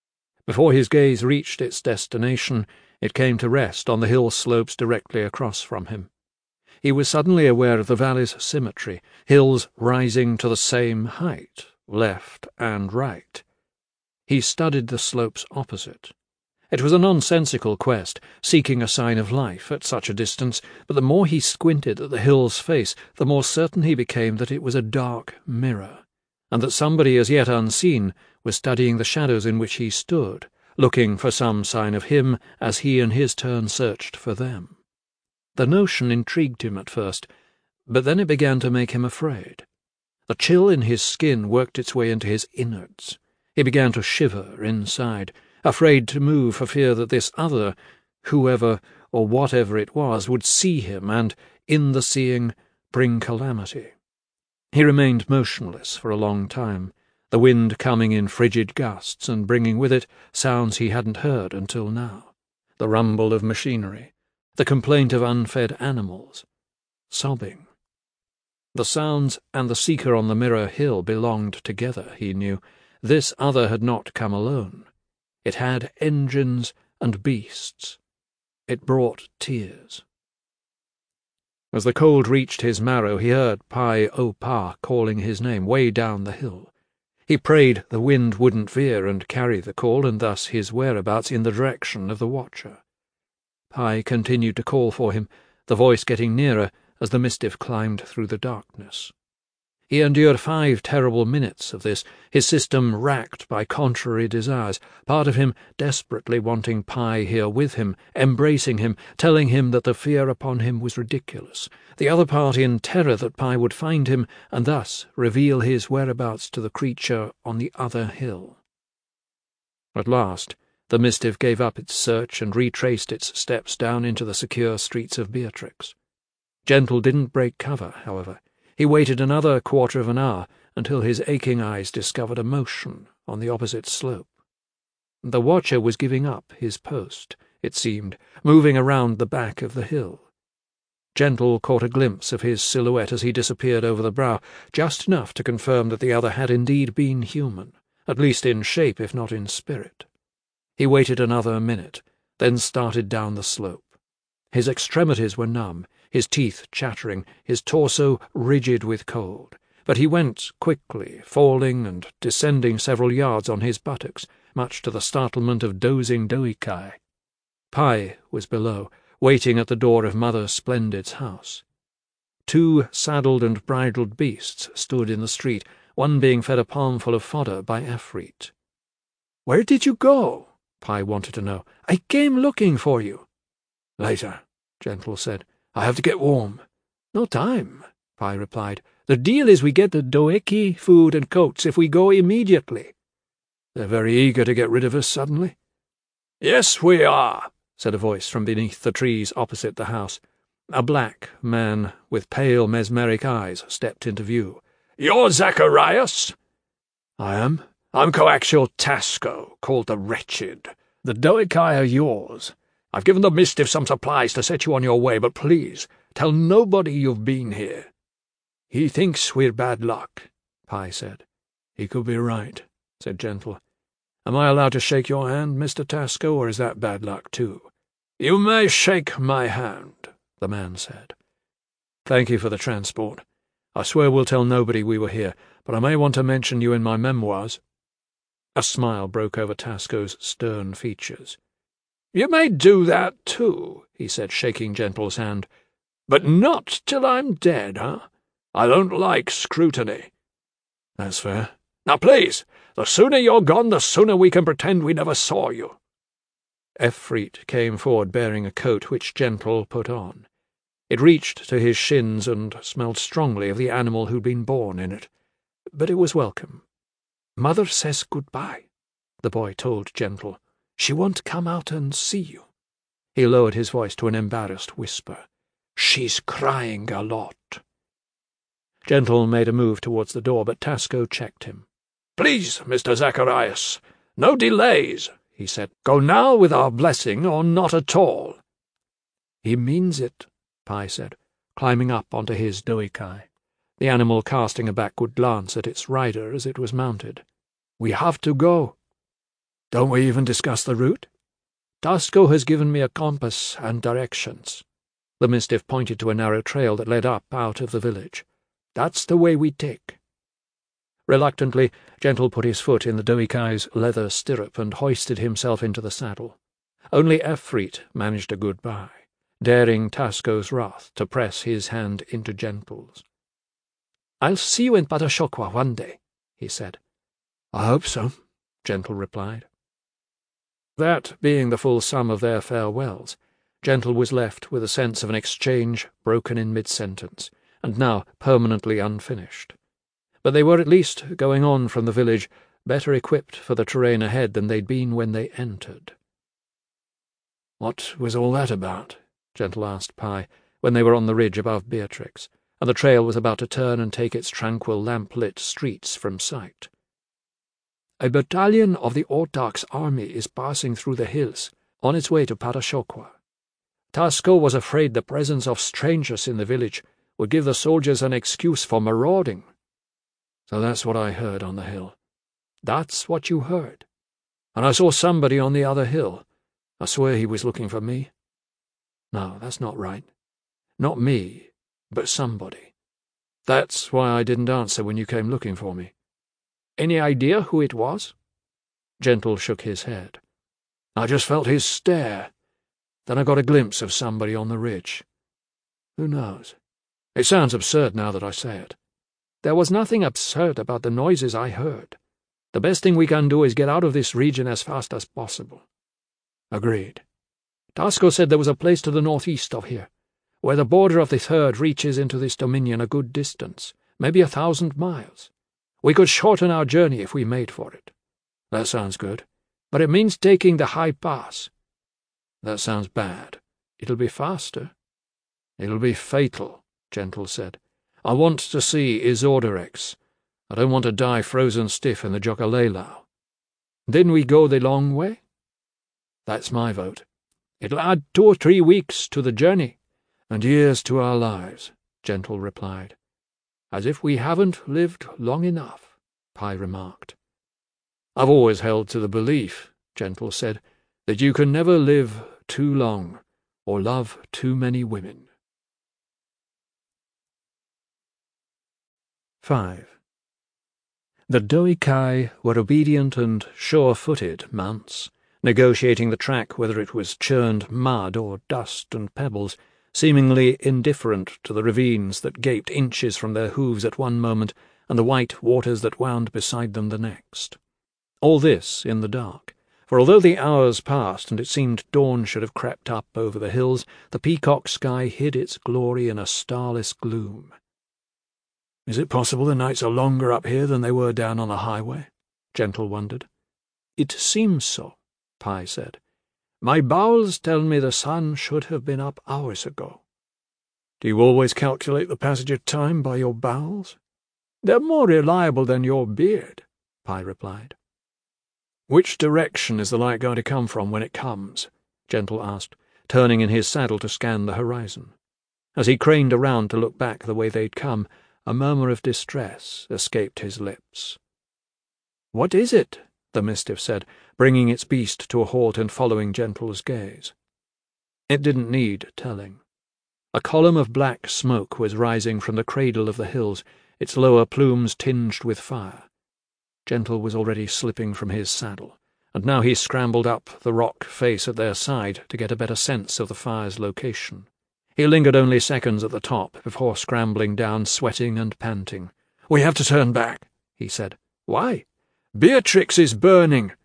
Speaker 1: Before his gaze reached its destination, it came to rest on the hill slopes directly across from him. He was suddenly aware of the valley's symmetry, hills rising to the same height, left and right. He studied the slopes opposite. It was a nonsensical quest, seeking a sign of life at such a distance, but the more he squinted at the hill's face, the more certain he became that it was a dark mirror, and that somebody as yet unseen was studying the shadows in which he stood, looking for some sign of him as he in his turn searched for them. The notion intrigued him at first, but then it began to make him afraid. The chill in his skin worked its way into his innards. He began to shiver inside, afraid to move for fear that this other, whoever or whatever it was, would see him and, in the seeing, bring calamity. He remained motionless for a long time, the wind coming in frigid gusts and bringing with it sounds he hadn't heard until now, the rumble of machinery, the complaint of unfed animals, sobbing. The sounds and the seeker on the mirror hill belonged together, he knew. This other had not come alone. It had engines and beasts. It brought tears. As the cold reached his marrow, he heard Pai O Pa calling his name way down the hill. He prayed the wind wouldn't veer and carry the call, and thus his whereabouts, in the direction of the watcher. Pai continued to call for him, the voice getting nearer as the mistiff climbed through the darkness. He endured five terrible minutes of this, his system racked by contrary desires, part of him desperately wanting Pai here with him, embracing him, telling him that the fear upon him was ridiculous, the other part in terror that Pai would find him and thus reveal his whereabouts to the creature on the other hill. At last, the mistiff gave up its search and retraced its steps down into the secure streets of Beatrix. Gentle didn't break cover, however. He waited another quarter of an hour until his aching eyes discovered a motion on the opposite slope. The watcher was giving up his post, it seemed, moving around the back of the hill. Gentle caught a glimpse of his silhouette as he disappeared over the brow, just enough to confirm that the other had indeed been human, at least in shape if not in spirit. He waited another minute, then started down the slope. His extremities were numb, his teeth chattering, his torso rigid with cold, but he went quickly, falling and descending several yards on his buttocks, much to the startlement of dozing Doikai. Pai was below, waiting at the door of Mother Splendid's house. Two saddled and bridled beasts stood in the street, one being fed a palmful of fodder by Efreet. "Where did you go?" Pai wanted to know. "I came looking for you." "Later," Gentle said. "I have to get warm." "No time," Pai replied. "The deal is we get the Doeki, food, and coats if we go immediately." "They're very eager to get rid of us suddenly." "Yes, we are," said a voice from beneath the trees opposite the house. A black man with pale, mesmeric eyes stepped into view. "You're Zacharias?" "I am." "I'm Coaxial Tasco, called the Wretched. The Doekai are yours. I've given the Mistiff some supplies to set you on your way, but please, tell nobody you've been here." "He thinks we're bad luck," Pai said. "He could be right," said Gentle. "Am I allowed to shake your hand, Mister Tasco, or is that bad luck too?" "You may shake my hand," the man said. "Thank you for the transport. I swear we'll tell nobody we were here, but I may want to mention you in my memoirs." A smile broke over Tasco's stern features. "You may do that, too," he said, shaking Gentle's hand. "But not till I'm dead, huh? I don't like scrutiny." "That's fair." "Now, please, the sooner you're gone, the sooner we can pretend we never saw you." Efreet came forward bearing a coat which Gentle put on. It reached to his shins and smelled strongly of the animal who'd been born in it, but it was welcome. "Mother says goodbye," the boy told Gentle. "She won't come out and see you." He lowered his voice to an embarrassed whisper. "She's crying a lot." Gentle made a move towards the door, but Tasco checked him. "Please, Mister Zacharias, no delays," he said. "Go now with our blessing, or not at all." "He means it," Pai said, climbing up onto his Doikai, the animal casting a backward glance at its rider as it was mounted. "We have to go."
Speaker 2: Don't we even discuss the route?
Speaker 1: Tasco has given me a compass and directions. The Mistiff pointed to a narrow trail that led up out of the village. That's the way we take. Reluctantly, Gentle put his foot in the Doikai's leather stirrup and hoisted himself into the saddle. Only Efreet managed a good-bye, daring Tasco's wrath to press his hand into Gentle's. "I'll see you in Patashokwa one day," he said.
Speaker 2: "I hope so," Gentle replied. That being the full sum of their farewells, Gentle was left with a sense of an exchange broken in mid-sentence, and now permanently unfinished. But they were at least going on from the village better equipped for the terrain ahead than they'd been when they entered.
Speaker 1: "What was all that about?" Gentle asked Pye, when they were on the ridge above Beatrix, and the trail was about to turn and take its tranquil lamp-lit streets from sight. "A battalion of the Ortak's army is passing through the hills, on its way to Patashokwa. Tasco was afraid the presence of strangers in the village would give the soldiers an excuse for marauding."
Speaker 2: "So that's what I heard on the hill."
Speaker 1: "That's what you heard."
Speaker 2: "And I saw somebody on the other hill. I swear he was looking for me."
Speaker 1: "No, that's not right. Not me, but somebody.
Speaker 2: That's why I didn't answer when you came looking for me."
Speaker 1: "Any idea who it was?"
Speaker 2: Gentle shook his head. "I just felt his stare. Then I got a glimpse of somebody on the ridge. Who knows? It sounds absurd now that I say it."
Speaker 1: "There was nothing absurd about the noises I heard. The best thing we can do is get out of this region as fast as possible."
Speaker 2: "Agreed."
Speaker 1: "Tasco said there was a place to the northeast of here, where the border of the Third reaches into this dominion a good distance, maybe a thousand miles. We could shorten our journey if we made for it."
Speaker 2: "That sounds good."
Speaker 1: "But it means taking the high pass."
Speaker 2: "That sounds bad."
Speaker 1: "It'll be faster."
Speaker 2: "It'll be fatal," Gentle said. "I want to see Isorderex. I don't want to die frozen stiff in the Jokalelau."
Speaker 1: "Then we go the long way?"
Speaker 2: "That's my vote."
Speaker 1: "It'll add two or three weeks to the journey."
Speaker 2: "And years to our lives," Gentle replied.
Speaker 1: "As if we haven't lived long enough," Pye remarked.
Speaker 2: "I've always held to the belief," Gentle said, "that you can never live too long or love too many women."
Speaker 1: five. The Doikai were obedient and sure-footed mounts, negotiating the track whether it was churned mud or dust and pebbles, seemingly indifferent to the ravines that gaped inches from their hooves at one moment and the white waters that wound beside them the next. All this in the dark, for although the hours passed and it seemed dawn should have crept up over the hills, the peacock sky hid its glory in a starless gloom.
Speaker 2: "Is it possible the nights are longer up here than they were down on the highway?" Gentle wondered.
Speaker 1: "It seems so," Pye said. "My bowels tell me the sun should have been up hours ago."
Speaker 2: "Do you always calculate the passage of time by your bowels?"
Speaker 1: "They're more reliable than your beard," Pye replied.
Speaker 2: "Which direction is the light going to come from when it comes?" Gentle asked, turning in his saddle to scan the horizon. As he craned around to look back the way they'd come, a murmur of distress escaped his lips.
Speaker 1: "What is it?"
Speaker 2: the Mistiff said, bringing its beast to a halt and following Gentle's gaze. It didn't need telling. A column of black smoke was rising from the cradle of the hills, its lower plumes tinged with fire. Gentle was already slipping from his saddle, and now he scrambled up the rock face at their side to get a better sense of the fire's location. He lingered only seconds at the top before scrambling down, sweating and panting.
Speaker 1: "We have to turn back," he said.
Speaker 2: "Why?"
Speaker 1: "Beatrix is burning,"